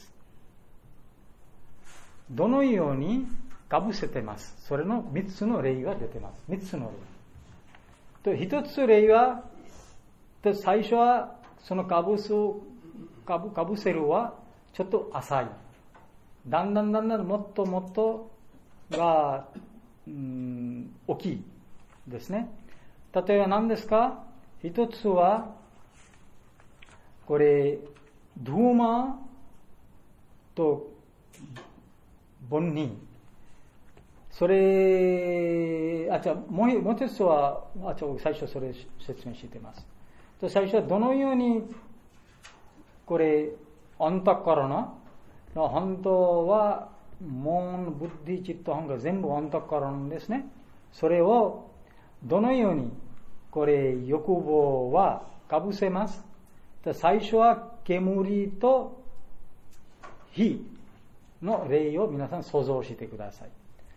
どのようにかぶせてます。それの3つの例が出てます。3つの例。と、1つ例は、最初はそのかぶせるはちょっと浅い。だんだんもっともっとが、大きいですね。 例えば何ですか？一つは、これ、ドゥーマとボンニ。それ、もう一つは、最初それ説明しています。最初はどのように、これ、アンタカラナ、本当は、モン、ブッディ、チット、ハンが全部アンタカラナですね。それを、どのように、これ、欲望はかぶせます。最初は、煙と火の例を皆さん想像してください。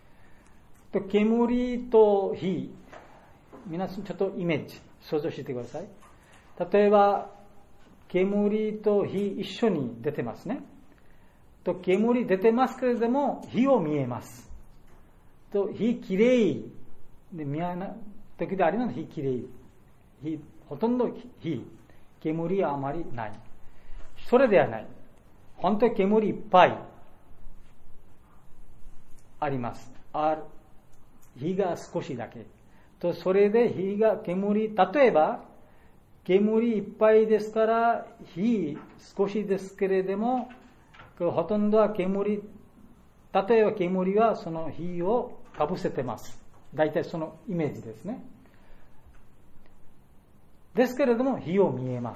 煙と火、皆さんちょっとイメージ、想像してください。例えば、煙と火一緒に出てますね。煙出てますけれども、火を見えます。火きれいで見えない時であります。火きれい。ほとんど火。煙はあまりない。それではない。本当に煙いっぱいあります。火が少しだけ。それで煙、例えば、煙いっぱいですから、火少しですけれども、ほとんどは煙、例えば煙はその火をかぶせてます。大体そのイメージですね。ですけれども、火を見えます。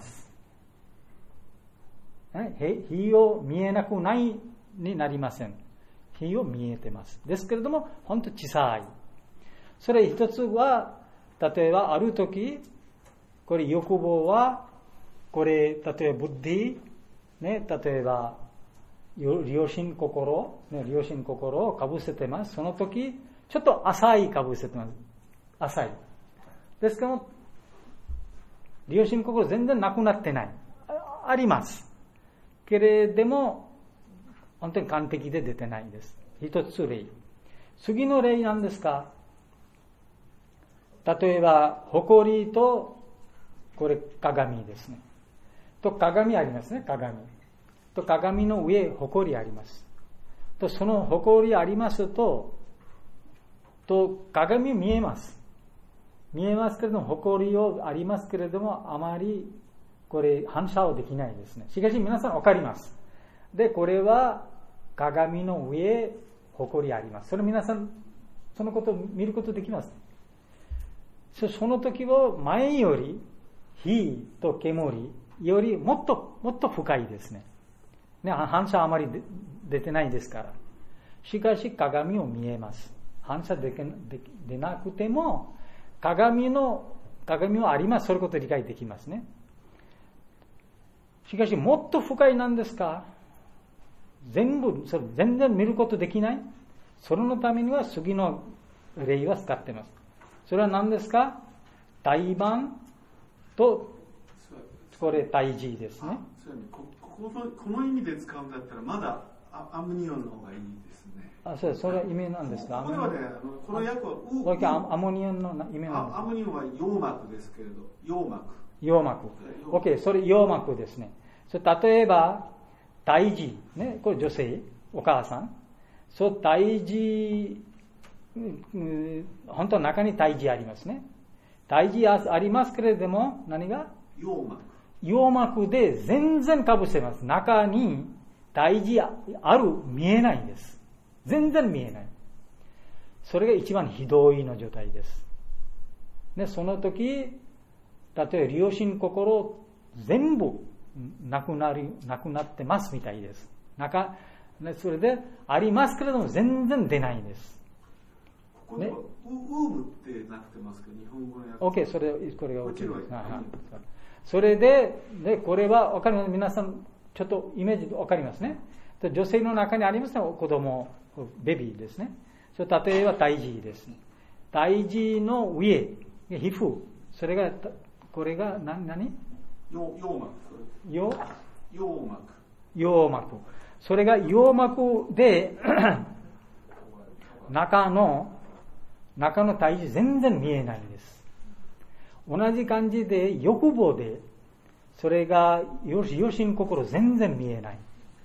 火を見えなくないになりません。火を見えてます。ですけれども、本当小さい。それ一つは、例えばある時、これ欲望は、これ、例えばブッディ、ね、例えば、良心心、ね、良心心をかぶせてます。その時、ちょっと浅いかぶせてます。浅い。ですけども、良心心全然なくなってない。あります。けれども、本当に完璧で出てないんです。一つ例。次の例なんですか？例えば、埃と、これ鏡ですね。鏡ありますね、鏡。鏡の上、埃あります。その埃ありますと、鏡見えます。見えますけれども、埃をありますけれども、あまり、これ反射はできないですね。しかし皆さんわかります。で、これは鏡の上、埃あります。それ皆さん、そのことを見ることできます。その時は前より、火と煙よりもっと深いですね。反射あまり出てないですから。しかし鏡を見えます。反射出なくても、鏡はあります。そういうことを理解できますね。しかしもっと深いなんですか？全然見ることできない。それのためには次の例は使っています。それは何ですか？胎盤と、これ胎児ですね。 この意味で使うんだったら、まだアムニオンの方がいいですね。 それは意味なんですか？ これはね、この訳は、 アモニオンの意味なんですか？ アムニオンは葉膜ですけれど、葉膜。 OK、それ葉膜ですね。例えば、胎児、ね、これ女性、お母さん。胎児、本当は中に胎児ありますね。胎児ありますけれども、何が？葉膜で全然かぶせます。中に胎児ある、見えないんです。全然見えない。それが一番ひどいの状態です。で、その時、例えば良心心全部なくなってますみたいです。それでありますけれども全然出ないんです。 ここでは、ウームってなってますけど、日本語の訳。 OK、これが OK です。それで、これはわかります。皆さん、ちょっとイメージわかりますね。女性の中にありますね、子供、ベビーですね。例えば胎児です。胎児の上、皮膚、これが何？葉膜。それが葉膜で中の胎児全然見えないんです。同じ感じで欲望で、それが良心心全然見えない。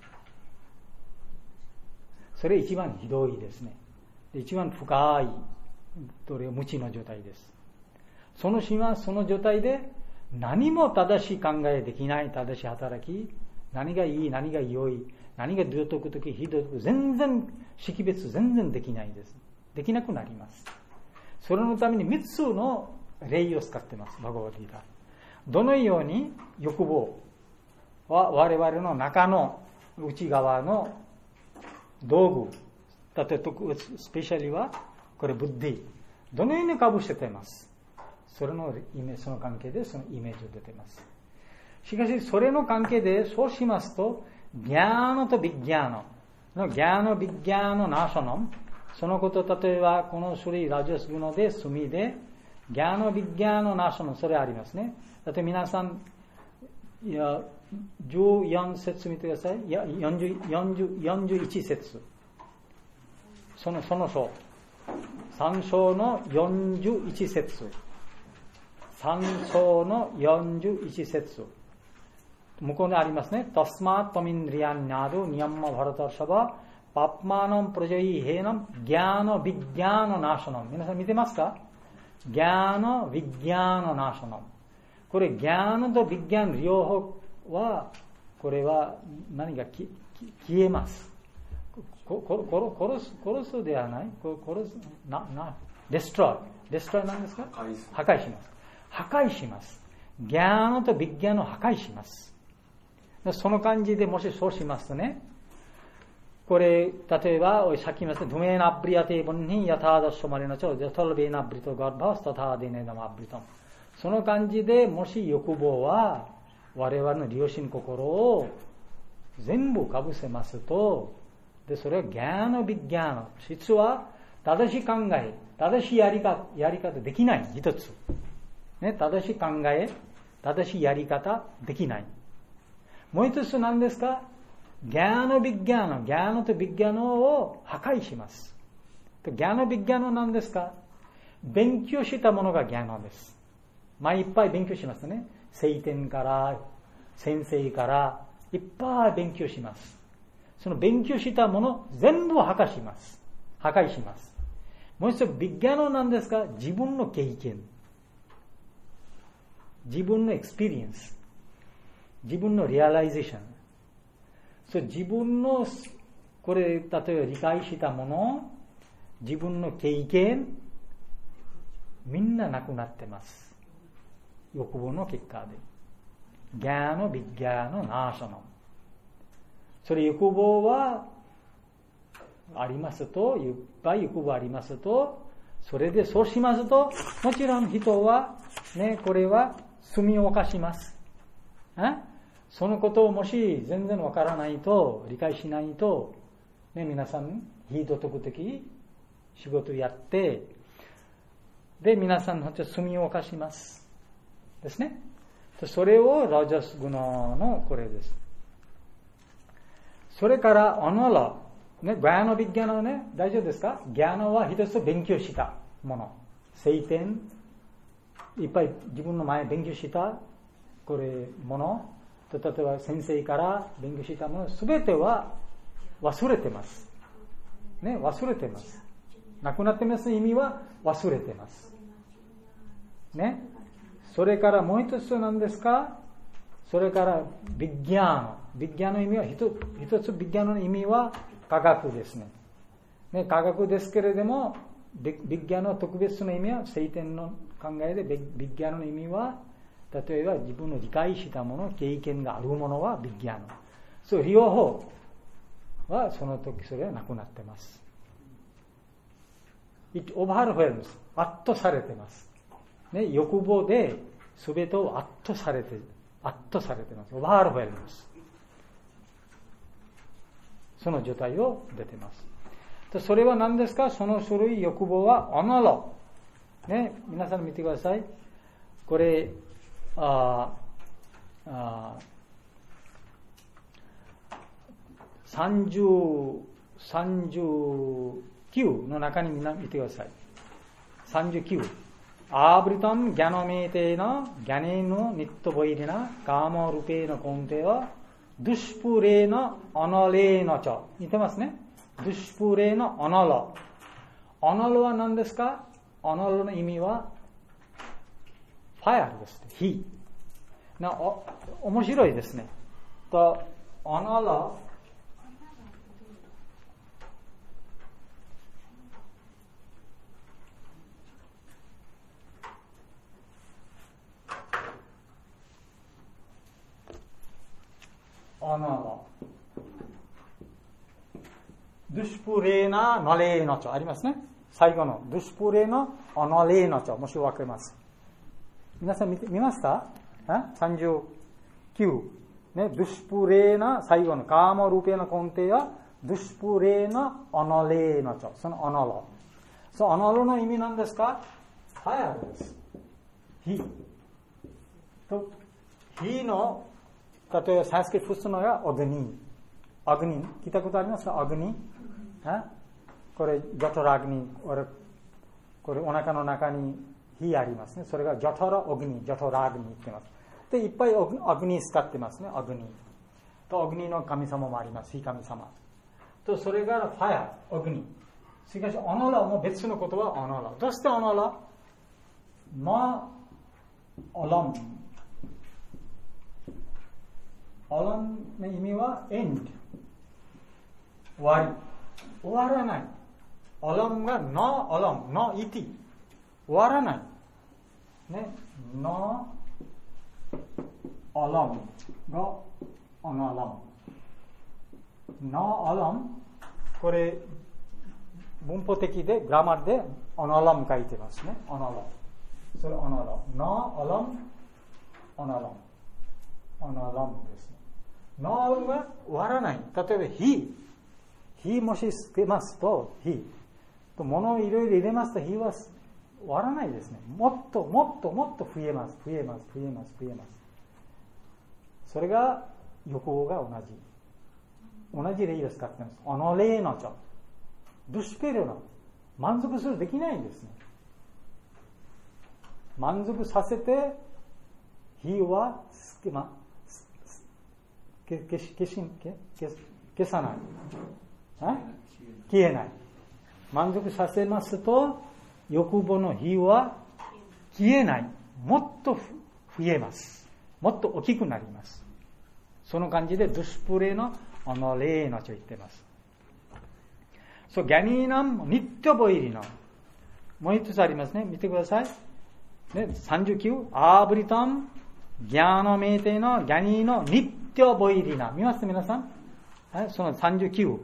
それ一番ひどいですね。一番深い、無知の状態です。 その心はその状態で何も正しい考えできない、正しい働き、何がいい、何が良い、何が道徳的、非道徳、全然識別全然できないです。できなくなります。それのために3つの例を使ってます、バガバッドギーター。どのように欲望は我々の中の内側の道具、例えばスペシャリはこれブッディ、どのようにかぶせています。その関係でそのイメージを出ています。しかしそれの関係でそうしますと、ギャーノとビッギャーノのギャーノビッギャーノナショノン、そのこと、例えばこの種類ラジオスグノで墨でギャーノビッギャーノナショノン、それありますね。例えば皆さん14節見てください。41節、その章3章の41節、3章の41節、向こうにありますね。タスマートミンリアンニャドニヤンマバラタシャバパプマノンプロジェイヘナンギャーノビッギャーノナショノン、皆さん見てますか？ギャーノビッギャーノナショノン、これギャーノとビッギャーノ両方はこれは何が消えます。殺すではない、デストロイなんですか？破壊します。破壊します。ギャーノとビッギャーノを破壊します。その感じでもしそうしますとね、これ例えばさっき言いましたドメーナブリアテーボンにヤターダショマレナチョジャトルベーナブリトガーバスタターデネダマブリトン、その感じでもし欲望は我々の良心心を全部かぶせますと、でそれはギャーノビッギャーノ、実は正しい考え、正しいやり方できない。一つ、ね、正しい考え、正しいやり方できない。もう一つ何ですか？ギャーノビッギャーノ、ギャーノとビッギャーノを破壊します。ギャーノビッギャーノ何ですか？勉強したものがギャーノです。いっぱい勉強しますね。聖典から先生からいっぱい勉強します。その勉強したもの全部破壊します。破壊します。もう一つビッギャーノなんですか？自分の経験、自分のエクスペリエンス、自分のリアライゼーション、そう自分のこれ例えば理解したもの、自分の経験、みんななくなってます。欲望の結果で。ギャーノビッギャーノナーショノ、それ欲望はありますと、いっぱい欲望ありますと、それでそうしますと、もちろん人はね、これは罪を犯します。そのことをもし全然わからないと、理解しないと、ね、皆さん非道徳的仕事をやって、で皆さんの罪を犯しますですね。それをラジャスグノのこれです。それからアナラ、ね、ギャーノビッギャーノね、大丈夫ですか？ギャーノは一つ勉強したもの、聖典いっぱい自分の前勉強したこれもの、例えば先生から勉強したものすべては忘れてます、ね、忘れてます。なくなってます意味は忘れてますね。それからもう一つ何ですか？それからビッギャーノ、ビッギャーノの意味は一つビッギャーノの意味は科学ですね。科学ですけれども、ビッギャーノの特別な意味は聖典の考えでビッギャーノの意味は、例えば自分の理解したもの、経験があるものはビッギャーノ。そう両方はその時それはなくなってます。オーバーフェルムス、圧倒されてます。ね、欲望で全てを圧倒されてます。オーバーフェルムス。その状態を出てます。それは何ですか？その種類欲望はアナロ。ね、皆さん見てください。これ39の中にみんな見てください。39。アーブリタムギャノメーテーナギャネーノニットボイリナカーモルペーナコンテはドゥシプレーナアナレーナチャ。似てますね。ドゥシプレーナアナラ。アナラは何ですか？アナラの意味は fire です。火。面白いですね。と、analaドゥシュプレーナナレーナチョありますね。最後のドゥシュプレーナアナレーナチョ、もし分かります。皆さん見ました？ 39 ね、ドゥシュプレーナ最後のカーマルーペーナコンテやドゥシュプレーナアナレーナチョ、そのアナロ。アナロの意味なんですか？ファイアです。火と火の例えばサンスクリット普通のがアグニ聞いたことありますか？アグニこれジョトラアグニ、これお腹の中に火ありますね。それがジョトラアグニ、ジョトラアグニって言ってます。でいっぱいアグニ使ってますね。アグニとアグニの神様もあります。火神様とそれからファイアアグニ。しかしアナラも別のことはアナラ。どうしてアナラ？マアラン。アランの意味は end 終わり、終わらない。アランが no アラン no iti 終わらないね。 no アランがアナラン no アラン、これ文法的でグラマーでアナラン書いてますね。アナラン、それアナラン no アランアナランアナランですね。ノーが終わらない。例えば火もしつけますと火と物をいろいろ入れますと火は終わらないですね。もっと増えます。それが欲望が同じ例を使っています。アナレーナチョドゥシュペルナ満足するできないんですね。満足させて火は消さない、消えない。満足させますと欲望の火は消えない。もっと増えます。もっと大きくなります。その感じでドゥシュプレのアナレーナと言っています。ギャニーナムニットボイリナもう一つありますね。見てください、ね、39アーブリタンギャーノメーテのギャニーのニットボイリナ見ます皆さん、その39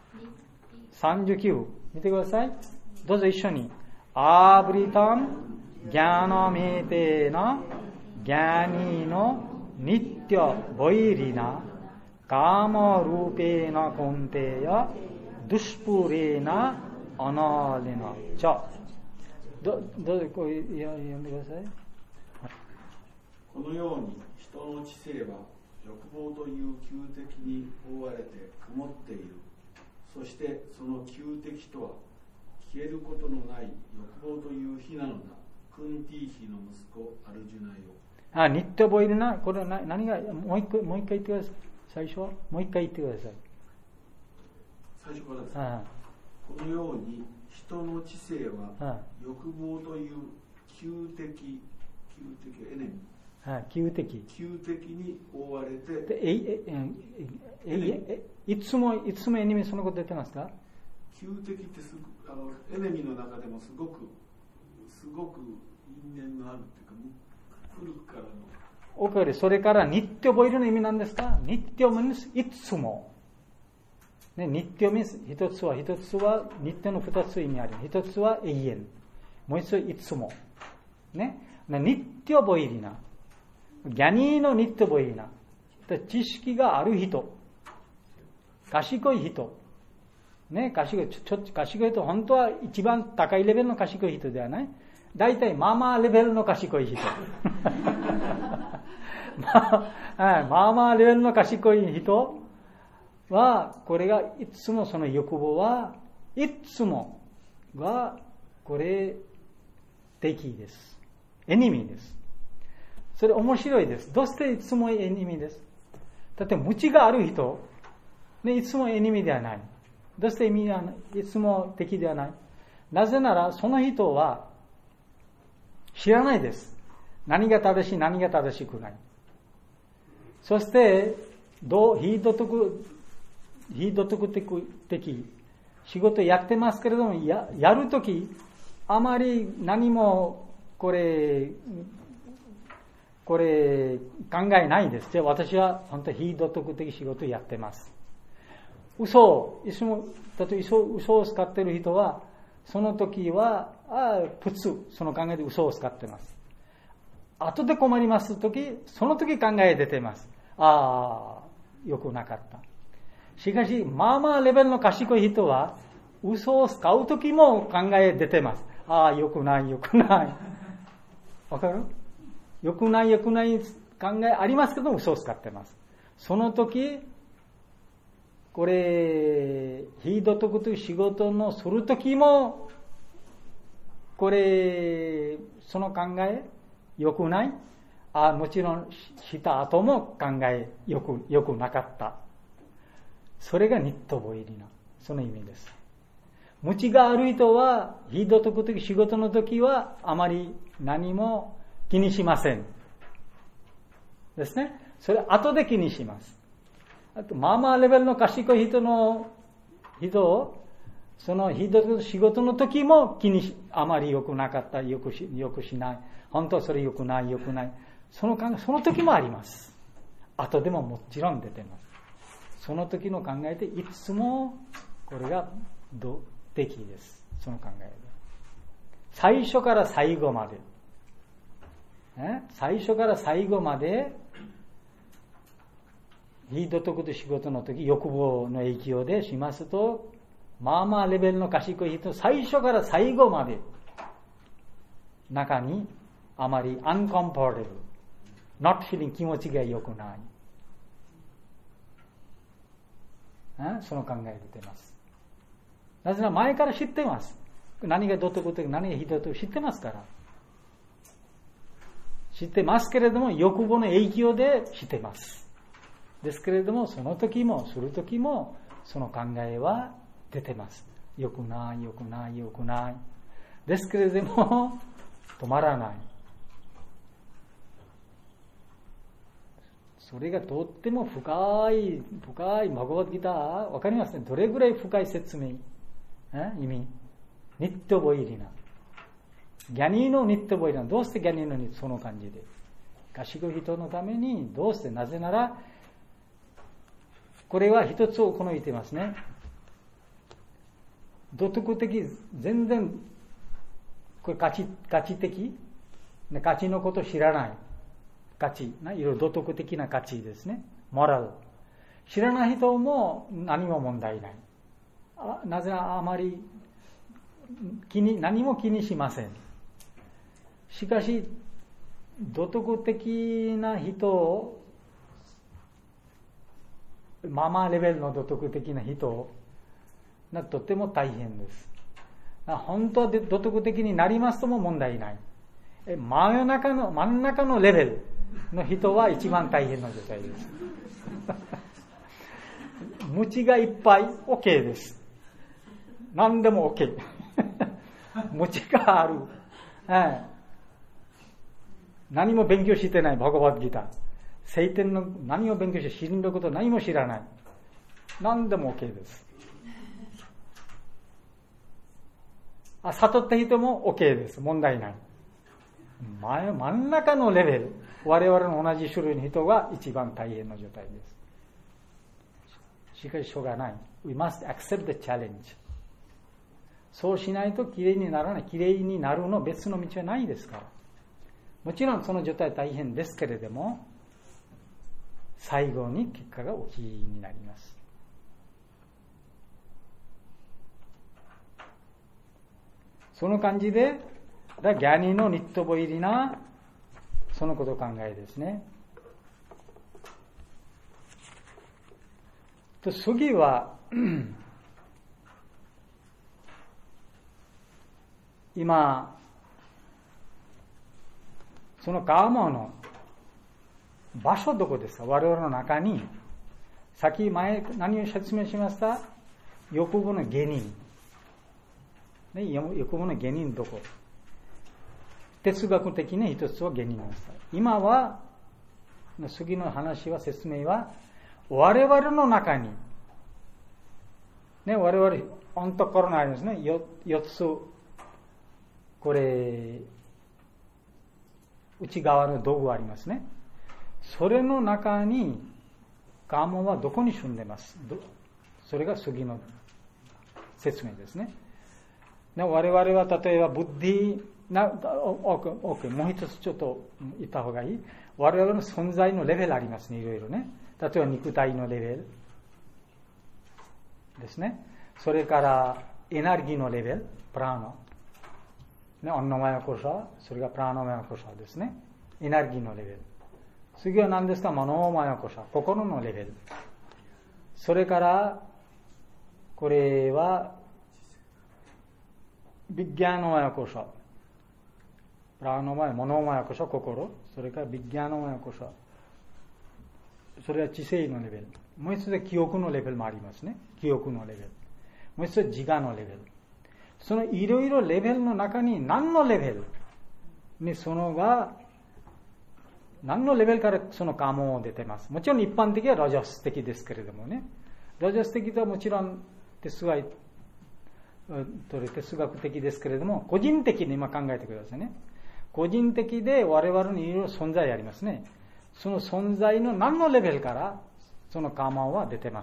見てください。どうぞ一緒に。アーブリタンギャーノメーテのギャニーのニットボイリナカーマルーペーナコンテやドゥシュプレーナアナレナチャ。どうぞこう読んでください。 このように人の知性は欲望という旧敵に覆われて曇っている。そしてその旧敵とは消えることのない欲望という火なのだ。クンティーヒの息子アルジュナよ。 ニットボイルナ、これは何がもう一回言ってください。最初はもう一回言ってください。 最初からですか。このように人の知性は欲望という旧敵エネミ旧敵に覆われていつもエネミそのこと言ってますか？ 旧敵ってエネミの中でもすごく因縁のあるっていうか古くからの。 それからニットボイルの意味なんですか？ニット means いつも。ね、ニット means 一つはニットの二つ意味ある。一つは永遠。もう一つはいつも。ね。ニットボイリナ。ギャニーのニットボイリナ。知識がある人。賢い人。ね、賢い人、本当は一番高いレベルの賢い人ではない。大体まあまあレベルの賢い人。まあまあレベルの賢い人は、これがいつもその欲望はいつもがこれ敵です。エニミーです。それ面白いです。どうしていつもエニミーです。だって無知がある人、ね、いつもエニミーではない。どうしていつも敵ではない。なぜならその人は知らないです。 何が正しい、何が正しくない。そして、非道徳的仕事やってますけれども、やるとき、あまり何も、これ考えないです。じゃあ私は本当に非道徳的仕事をやってます。いつも嘘を使っている人は、その時は、普通、その考えで嘘を使っています。後で困りますとき、その時考え出てます。よくなかった。しかし、まあまあレベルの賢い人は、嘘を使う時も考え出てます。よくない。わかる？よくない考えありますけども、嘘を使ってます。その時、非道徳という仕事のする時も、その考え、よくない？もちろん、した後も考え、よくなかった。それがニットボイリナ。その意味です。無知がある人は、非道徳的仕事の時は、あまり何も気にしません。ですね。それ後で気にします。あと、まあまあレベルの賢い人を、その非道徳仕事の時もあまり良くなかった、よくしない。本当それ良くない。その時もあります。後でももちろん出てます。その時の考えでいつもこれが道的です。その考えで。最初から最後まで。最初から最後まで、非道徳と仕事の時、欲望の影響でしますと、まあまあレベルの賢い人、最初から最後まで、中にあまりuncomfortable、not feeling 気持ちが良くない。その考え出てます。なぜなら前から知ってます。何が道徳的、何が非道徳知ってますから。知ってますけれども、欲望の影響で知ってます。ですけれども、その時も、する時も、その考えは出てます。良くない。ですけれども、止まらない。それがとっても深いバガヴァッドギター、わかりますね。どれぐらい深い説明、意味。ニットボイリナ。ギャニーのニットボイリナ。どうしてギャニーのその感じで。賢い人のために、どうして、なぜなら、これは一つをこの言ってますね。道徳的、全然、これ価値的、価値のことを知らない。価値、いろいろ道徳的な価値ですね。モラル。知らない人も何も問題ない。なぜあまり何も気にしません。しかし、道徳的な人、まあまあレベルの道徳的な人がとても大変です。本当は道徳的になりますとも問題ない。真ん中のレベルの人は一番大変な状態です。無知がいっぱい OK です。何でも OK。無知がある。何も勉強してないバガヴァッドギター。聖典の何を勉強して知ること何も知らない。何でも OK です。悟った人も OK です。問題ない。真ん中のレベル、我々の同じ種類の人が一番大変な状態です。しかししょうがない。We must accept the challenge. そうしないときれいにならない。きれいになるの別の道はないですから。もちろんその状態は大変ですけれども、最後に結果が大きいになります。その感じで、ギャニーのニットボイリな、そのことを考えですね。と次は、今、そのカーマの場所どこですか？我々の中に、さっき前何を説明しました？欲望の原因。欲望の原因どこ？ 哲学的に一つを原理になりました。今は次の話は説明は我々の中にね、我々アントコロナありますね、4つこれ内側の道具がありますね。それの中にカーマはどこに住んでます。それが次の説明ですね。我々は例えばブッディもう一つちょっと言った方がいい。我々の存在のレベルありますね、いろいろね。例えば肉体のレベルですね。それからエネルギーのレベル、プラーナ、ね、アンナマヤコシャ、それがプラーナマヤコシャですね。エネルギーのレベル。次は何ですか、マノマヤコシャ、心のレベル。それからこれはビッギャーノマヤコシャ、プラーナマヤ、マノマヤコシャ、心。それからビッギャーノマヤコシャ、それは知性のレベル。もう一つで記憶のレベルもありますね。記憶のレベル。もう一つ自我のレベル。そのいろいろレベルの中に何のレベルにそのが何のレベルからそのカーマが出てます。もちろん一般的はラジャス的ですけれどもね。ラジャス的とはもちろん哲学的ですけれども、個人的に今考えてくださいね。個人的で我々にいろいろ存在ありますね。その存在の何のレベルからそのカーマは出てます。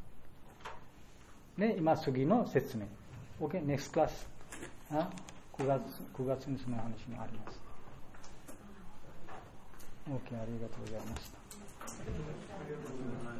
ね、今次の説明。OK、next class。9月にその話があります。OK、ありがとうございました。